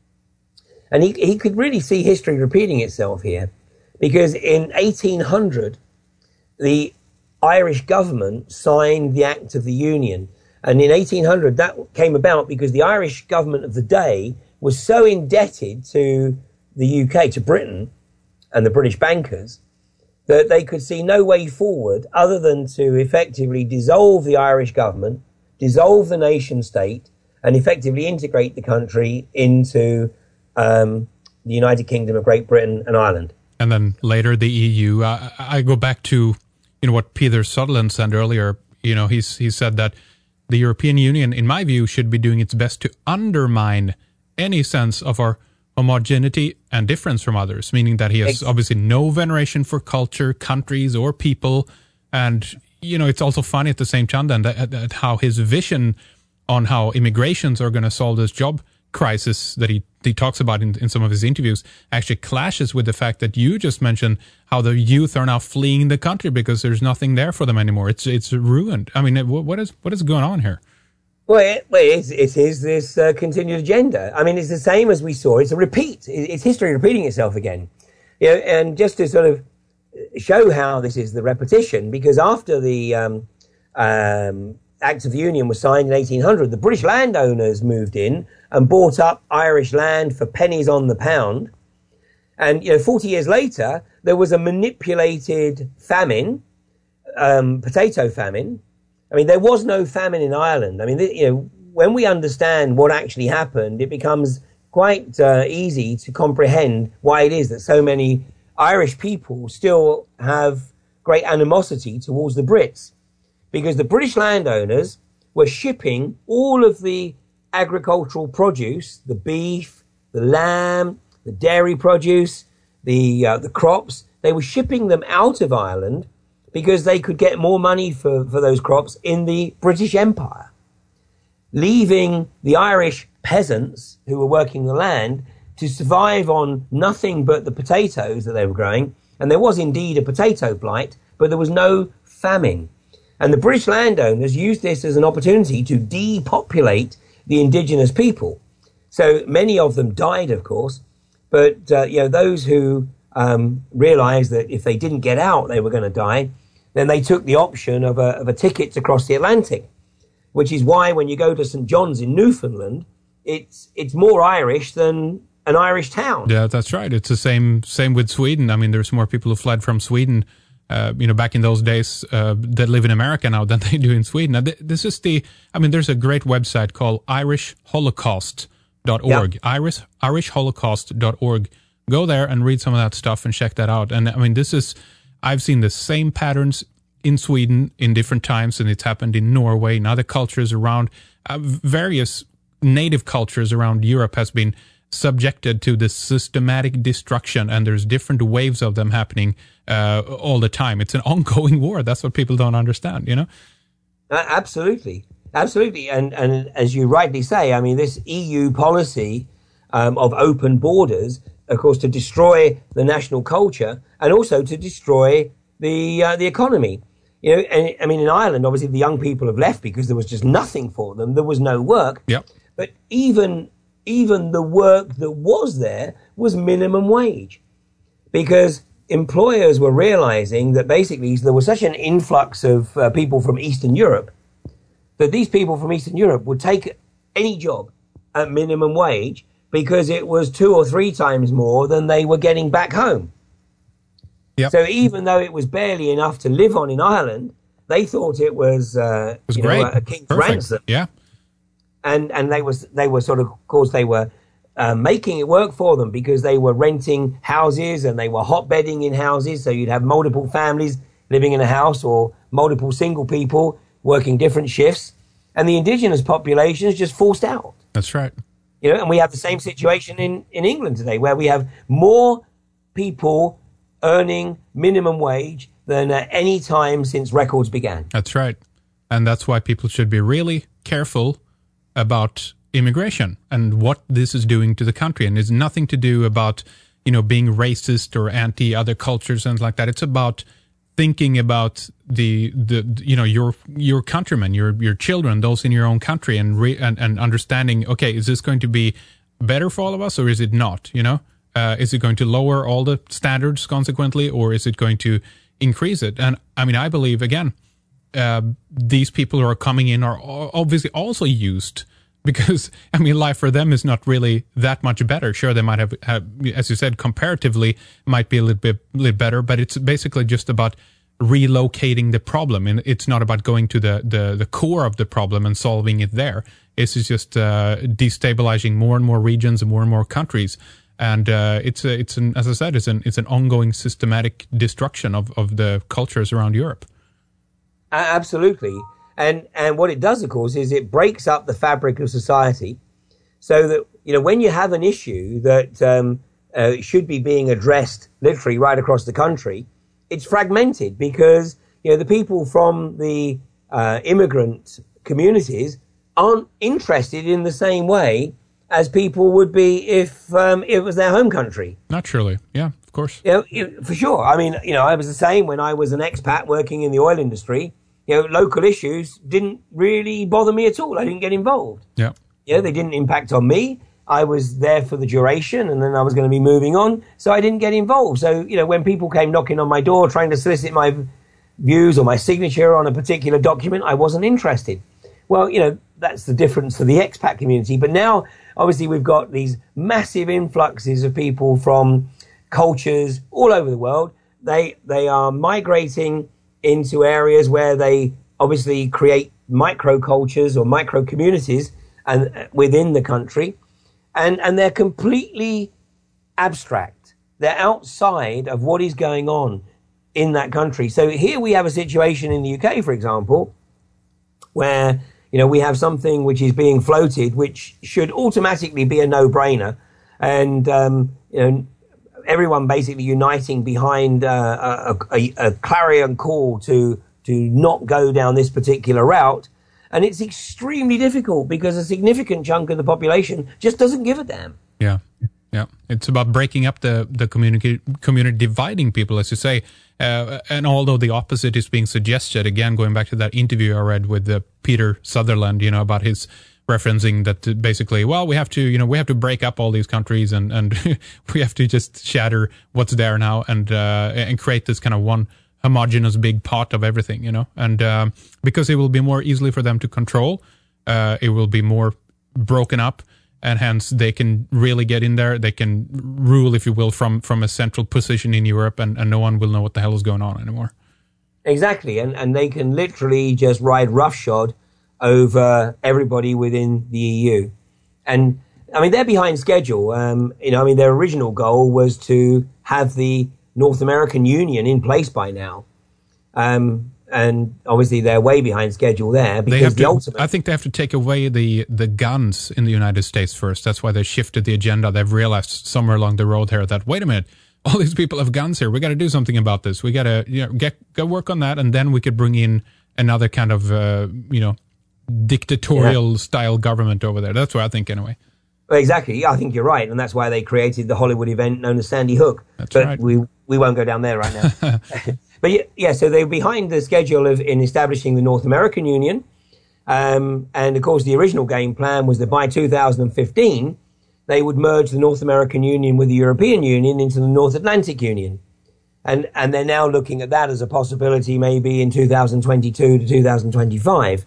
And he, he could really see history repeating itself here, because in eighteen hundred, the Irish government signed the Act of the Union. And in eighteen hundred, that came about because the Irish government of the day was so indebted to the U K, to Britain and the British bankers, that they could see no way forward other than to effectively dissolve the Irish government, dissolve the nation state, and effectively integrate the country into um, the United Kingdom of Great Britain and Ireland. And then later the E U. Uh, I go back to you know, what Peter Sutherland said earlier. You know, he's he said that the European Union, in my view, should be doing its best to undermine any sense of our homogeneity and difference from others, meaning that he has obviously no veneration for culture, countries, or people. And, you know, it's also funny at the same time then that, that how his vision on how immigrations are going to solve this job crisis that he, he talks about in, in some of his interviews actually clashes with the fact that you just mentioned how the youth are now fleeing the country because there's nothing there for them anymore. It's it's ruined. I mean, what is what is going on here? Well, it, well, it, it is this uh, continued agenda. I mean, it's the same as we saw. It's a repeat. It, it's history repeating itself again. You know, and just to sort of show how this is the repetition, because after the um, um, Act of Union was signed in eighteen hundred, the British landowners moved in and bought up Irish land for pennies on the pound. And, you know, forty years later, there was a manipulated famine, um, potato famine. I mean, there was no famine in Ireland. I mean, you know, when we understand what actually happened, it becomes quite uh, easy to comprehend why it is that so many Irish people still have great animosity towards the Brits. Because the British landowners were shipping all of the agricultural produce, the beef, the lamb, the dairy produce, the uh, the crops. They were shipping them out of Ireland because they could get more money for, for those crops in the British Empire, leaving the Irish peasants who were working the land to survive on nothing but the potatoes that they were growing. And there was indeed a potato blight, but there was no famine. And the British landowners used this as an opportunity to depopulate the indigenous people. So many of them died, of course, but uh, you know, those who um, realized that if they didn't get out, they were going to die, then they took the option of a, of a ticket to cross the Atlantic, which is why when you go to Saint John's in Newfoundland, it's it's more Irish than an Irish town. Yeah, that's right. It's the same same with Sweden. I mean, there's more people who fled from Sweden Uh, you know, back in those days, uh, that live in America now than they do in Sweden. Now, th- this is the, I mean, there's a great website called irish holocaust dot org, yeah. Irish, irish holocaust dot org. Go there and read some of that stuff and check that out. And I mean, this is, I've seen the same patterns in Sweden in different times, and it's happened in Norway and other cultures around, uh, various native cultures around Europe has been subjected to this systematic destruction, and there's different waves of them happening uh, all the time. It's an ongoing war. That's what people don't understand, you know? Uh, absolutely. Absolutely. And, and as you rightly say, I mean, this E U policy um, of open borders, of course, to destroy the national culture and also to destroy the uh, the economy. You know, and I mean, in Ireland, obviously, the young people have left because there was just nothing for them. There was no work. Yep. But even even the work that was there was minimum wage, because employers were realizing that basically there was such an influx of uh, people from Eastern Europe that these people from Eastern Europe would take any job at minimum wage because it was two or three times more than they were getting back home. Yep. So even though it was barely enough to live on in Ireland, they thought it was, uh, it was you great. know, a king's Perfect. ransom. Yeah. And and they was they were sort of, of course, they were uh, making it work for them because they were renting houses and they were hotbedding in houses. So you'd have multiple families living in a house or multiple single people working different shifts, and the indigenous population is just forced out. That's right. You know, and we have the same situation in, in England today, where we have more people earning minimum wage than at any time since records began. That's right. And that's why people should be really careful about immigration and what this is doing to the country. And it's nothing to do about, you know, being racist or anti other cultures and like that. It's about thinking about the, the, you know, your, your countrymen, your, your children, those in your own country, and re, and, and understanding, okay, is this going to be better for all of us or is it not? You know, uh, is it going to lower all the standards consequently, or is it going to increase it? And I mean, I believe again, uh, these people who are coming in are obviously also used, because I mean, life for them is not really that much better. Sure, they might have, have as you said, comparatively might be a little bit, little better, but it's basically just about relocating the problem, and it's not about going to the the, the core of the problem and solving it there. It's just uh, destabilizing more and more regions and more and more countries. And uh, it's a, it's an, as I said, it's an it's an ongoing systematic destruction of, of the cultures around Europe. Uh, absolutely, and and what it does, of course, is it breaks up the fabric of society, so that you know when you have an issue that um, uh, should be being addressed literally right across the country, it's fragmented because you know the people from the uh, immigrant communities aren't interested in the same way as people would be if um, it was their home country. Naturally, yeah, of course. You know, it, for sure. I mean, you know, I was the same when I was an expat working in the oil industry. You know, local issues didn't really bother me at all. I didn't get involved. Yeah. You know, they didn't impact on me. I was there for the duration, and then I was going to be moving on, so I didn't get involved. So, you know, when people came knocking on my door trying to solicit my views or my signature on a particular document, I wasn't interested. Well, you know, that's the difference for the expat community. But now, obviously, we've got these massive influxes of people from cultures all over the world. They they are migrating into areas where they obviously create microcultures or micro communities and within the country, and and they're completely abstract. They're outside of what is going on in that country. So here we have a situation in the U K, for example, where you know we have something which is being floated, which should automatically be a no-brainer, and um, you know. Everyone basically uniting behind uh, a, a, a clarion call to to not go down this particular route. And it's extremely difficult because a significant chunk of the population just doesn't give a damn. Yeah, yeah. It's about breaking up the, the community, community, dividing people, as you say. Uh, and although the opposite is being suggested, again, going back to that interview I read with uh, Peter Sutherland, you know, about his referencing that basically, well, we have to, you know, we have to break up all these countries and, and we have to just shatter what's there now and, uh, and create this kind of one homogeneous big pot of everything, you know, and, um, because it will be more easily for them to control, uh, it will be more broken up and hence they can really get in there. They can rule, if you will, from, from a central position in Europe and, and no one will know what the hell is going on anymore. Exactly. And, and they can literally just ride roughshod over everybody within the E U. And I mean, they're behind schedule. Um, you know, I mean, their original goal was to have the North American Union in place by now. Um, and obviously they're way behind schedule there because they have the to, ultimate... I think they have to take away the, the guns in the United States first. That's why they shifted the agenda. They've realized somewhere along the road here that, wait a minute, all these people have guns here. We got to do something about this. We got to, you know, get, go work on that. And then we could bring in another kind of, uh, you know, dictatorial yeah. style government over there. That's what I think anyway. Well, exactly. I think you're right. And that's why they created the Hollywood event known as Sandy Hook. That's but right. we we won't go down there right now. But yeah, yeah, so they're behind the schedule of in establishing the North American Union. Um, and of course, the original game plan was that by two thousand fifteen, they would merge the North American Union with the European Union into the North Atlantic Union. And, and they're now looking at that as a possibility maybe in two thousand twenty-two to two thousand twenty-five.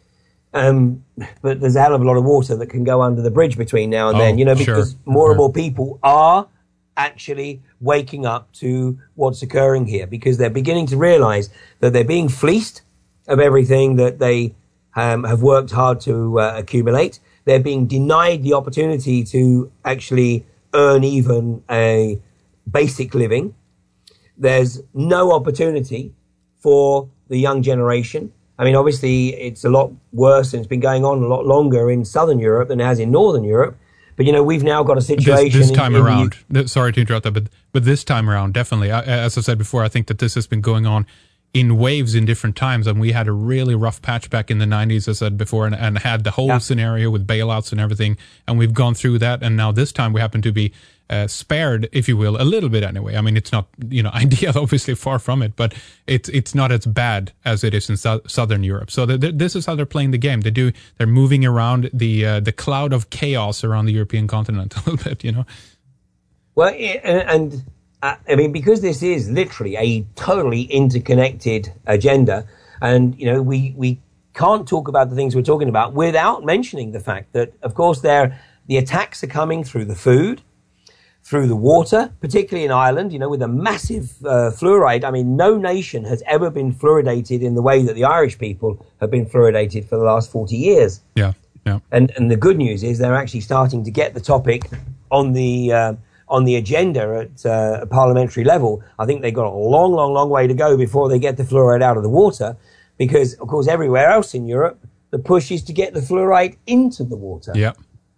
Um, but there's a hell of a lot of water that can go under the bridge between now and oh, then, you know, because sure. more sure. and more people are actually waking up to what's occurring here because they're beginning to realize that they're being fleeced of everything that they um, have worked hard to uh, accumulate. They're being denied the opportunity to actually earn even a basic living. There's no opportunity for the young generation. I mean, obviously, it's a lot worse and it's been going on a lot longer in Southern Europe than it has in Northern Europe. But, you know, we've now got a situation... This, this time in, in around, the, sorry to interrupt that, but, but this time around, definitely. I, as I said before, I think that this has been going on in waves in different times. And we had a really rough patch back in the nineties, as I said before, and, and had the whole yeah. scenario with bailouts and everything. And we've gone through that. And now this time we happen to be uh, spared, if you will, a little bit anyway. I mean, it's not, you know, ideal, obviously, far from it, but it's it's not as bad as it is in so- Southern Europe. So the, the, this is how they're playing the game. They do, they're moving around the uh, the cloud of chaos around the European continent a little bit, you know. Well, and uh, I mean, because this is literally a totally interconnected agenda, and, you know, we, we can't talk about the things we're talking about without mentioning the fact that, of course, there the attacks are coming through the food, through the water, particularly in Ireland, you know, with a massive uh, fluoride. I mean, no nation has ever been fluoridated in the way that the Irish people have been fluoridated for the last forty years. Yeah, yeah. And and the good news is they're actually starting to get the topic on the uh, on the agenda at uh, a parliamentary level. I think they've got a long, long, long way to go before they get the fluoride out of the water, because, of course, everywhere else in Europe, the push is to get the fluoride into the water. Yeah.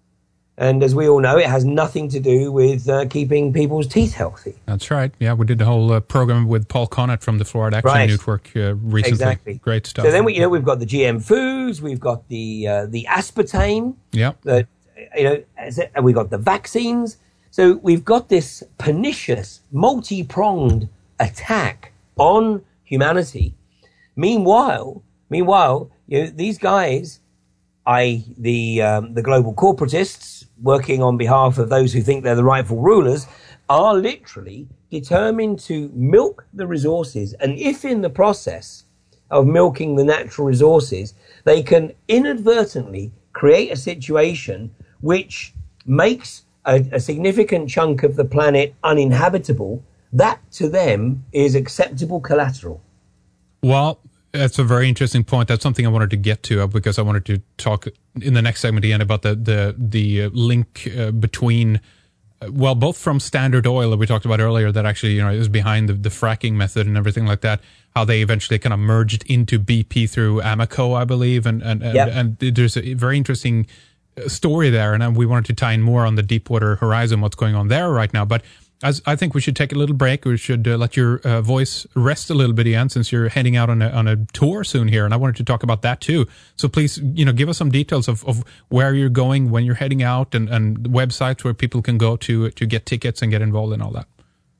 And as we all know, it has nothing to do with uh, keeping people's teeth healthy. That's right. Yeah, we did the whole uh, program with Paul Connett from the Fluoride Action Right. Network uh, recently. Exactly. Great stuff. So then we, you know, we've got the G M foods, we've got the uh, the aspartame, yeah. that you know, and we've got the vaccines. So we've got this pernicious, multi-pronged attack on humanity. Meanwhile, meanwhile, you know, these guys, I the um, the global corporatists working on behalf of those who think they're the rightful rulers, are literally determined to milk the resources. And if in the process of milking the natural resources, they can inadvertently create a situation which makes a, a significant chunk of the planet uninhabitable, that to them is acceptable collateral. Well, that's a very interesting point. That's something I wanted to get to, uh, because I wanted to talk in the next segment again about the the the uh, link uh, between, uh, well, both from Standard Oil that we talked about earlier, that actually, you know, is behind the, the fracking method and everything like that. How they eventually kind of merged into B P through Amoco, I believe, and and and, Yep. and there's a very interesting story there, and we wanted to tie in more on the Deepwater Horizon, what's going on there right now, but. As I think we should take a little break. We should uh, let your uh, voice rest a little bit, Ian, since you're heading out on a, on a tour soon here. And I wanted to talk about that too. So please, you know, give us some details of, of where you're going, when you're heading out, and, and websites where people can go to to get tickets and get involved in all that.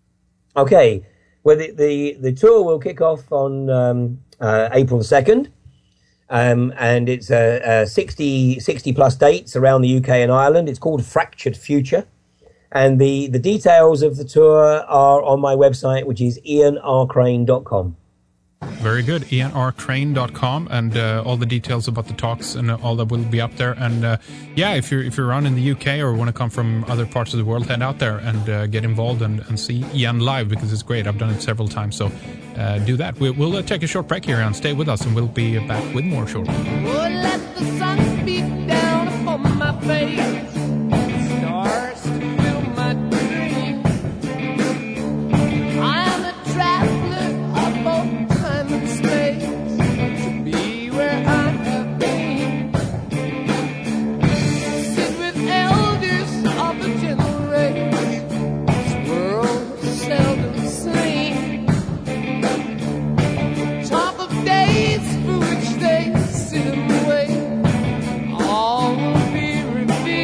Okay. Well, the, the, the tour will kick off on um, uh, April the second. Um, and it's uh, uh, sixty, sixty plus dates around the U K and Ireland. It's called Fractured Future. And the, the details of the tour are on my website, which is ian r crane dot com. Very good. ian r crane dot com, and uh, all the details about the talks and all that will be up there. And uh, yeah, if you're if you're around in the U K or want to come from other parts of the world, head out there and uh, get involved and, and see Ian live, because it's great. I've done it several times, so uh, do that. We, we'll uh, take a short break here and stay with us, and we'll be back with more shortly. Oh, let the sun beat down upon my face. Stars fill my dreams. I am a traveler of both time and space, to be where I have been. Sit with elders of the gentle race, this world is seldom seen. Top of days for which they sit and wait, all will be revealed.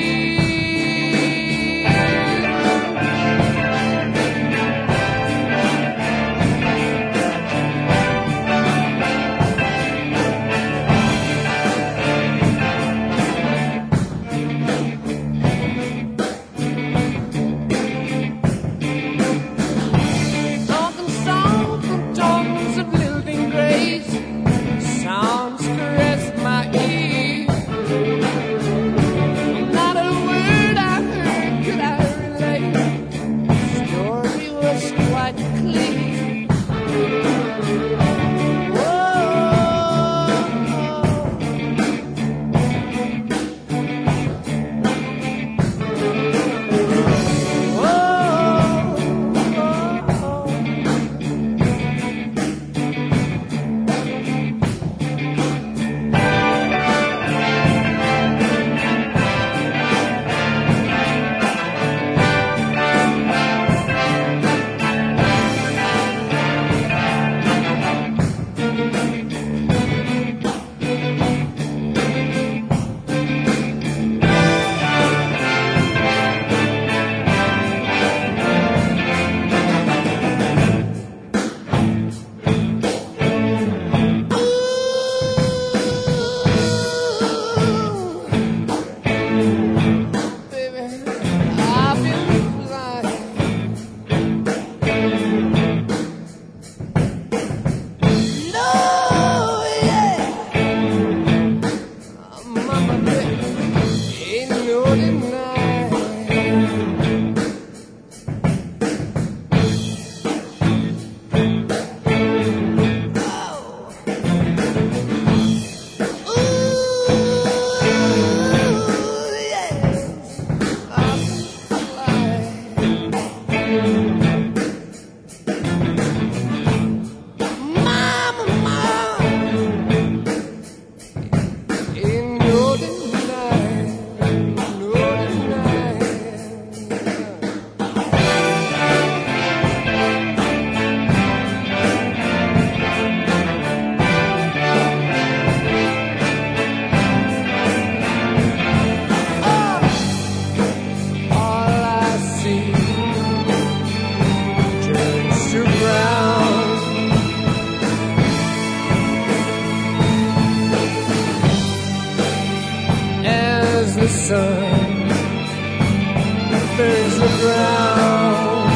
sun. There's the ground.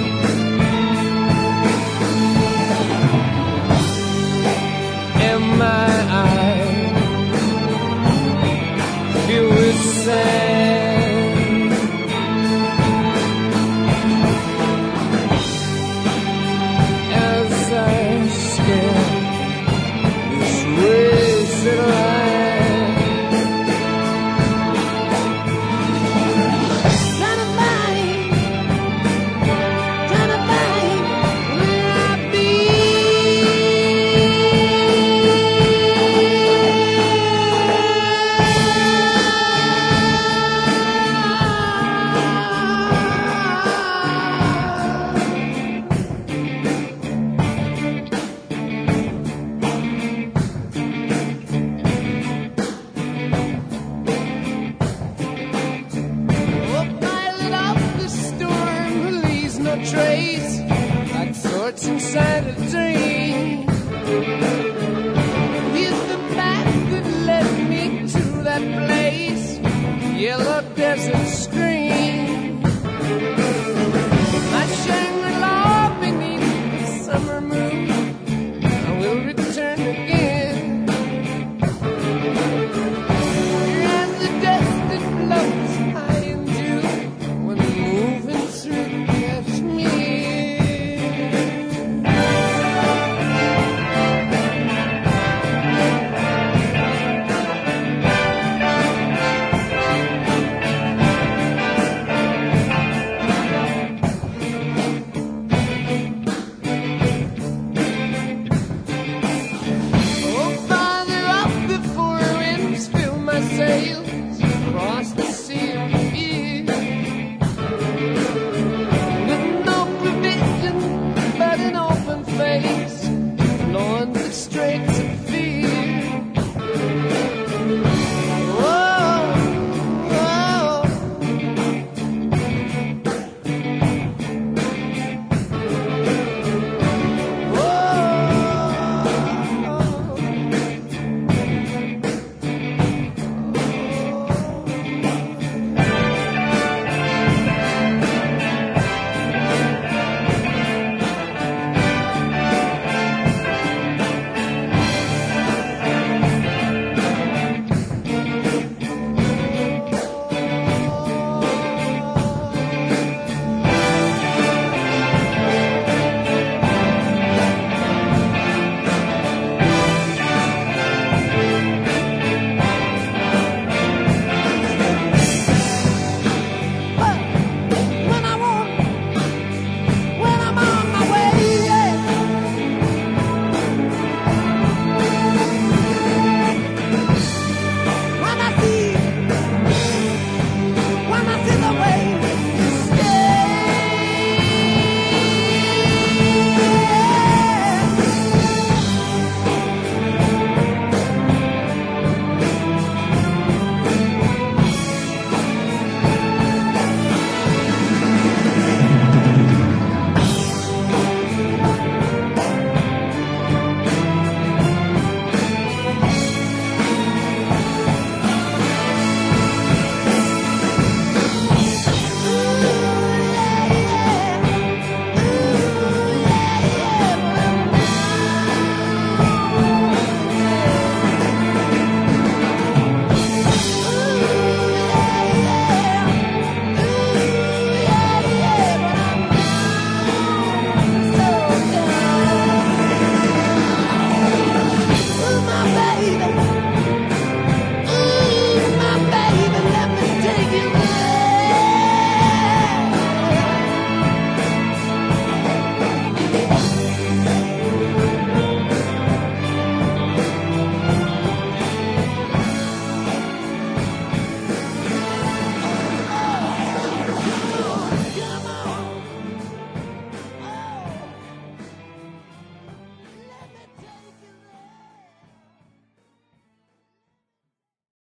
And my eyes filled with sand. As I scan this wasted land, trying to find, trying to find where I Oh, I love the storm who leaves no trace, like thoughts inside a dream. Here's the path that led me to that place, yellow desert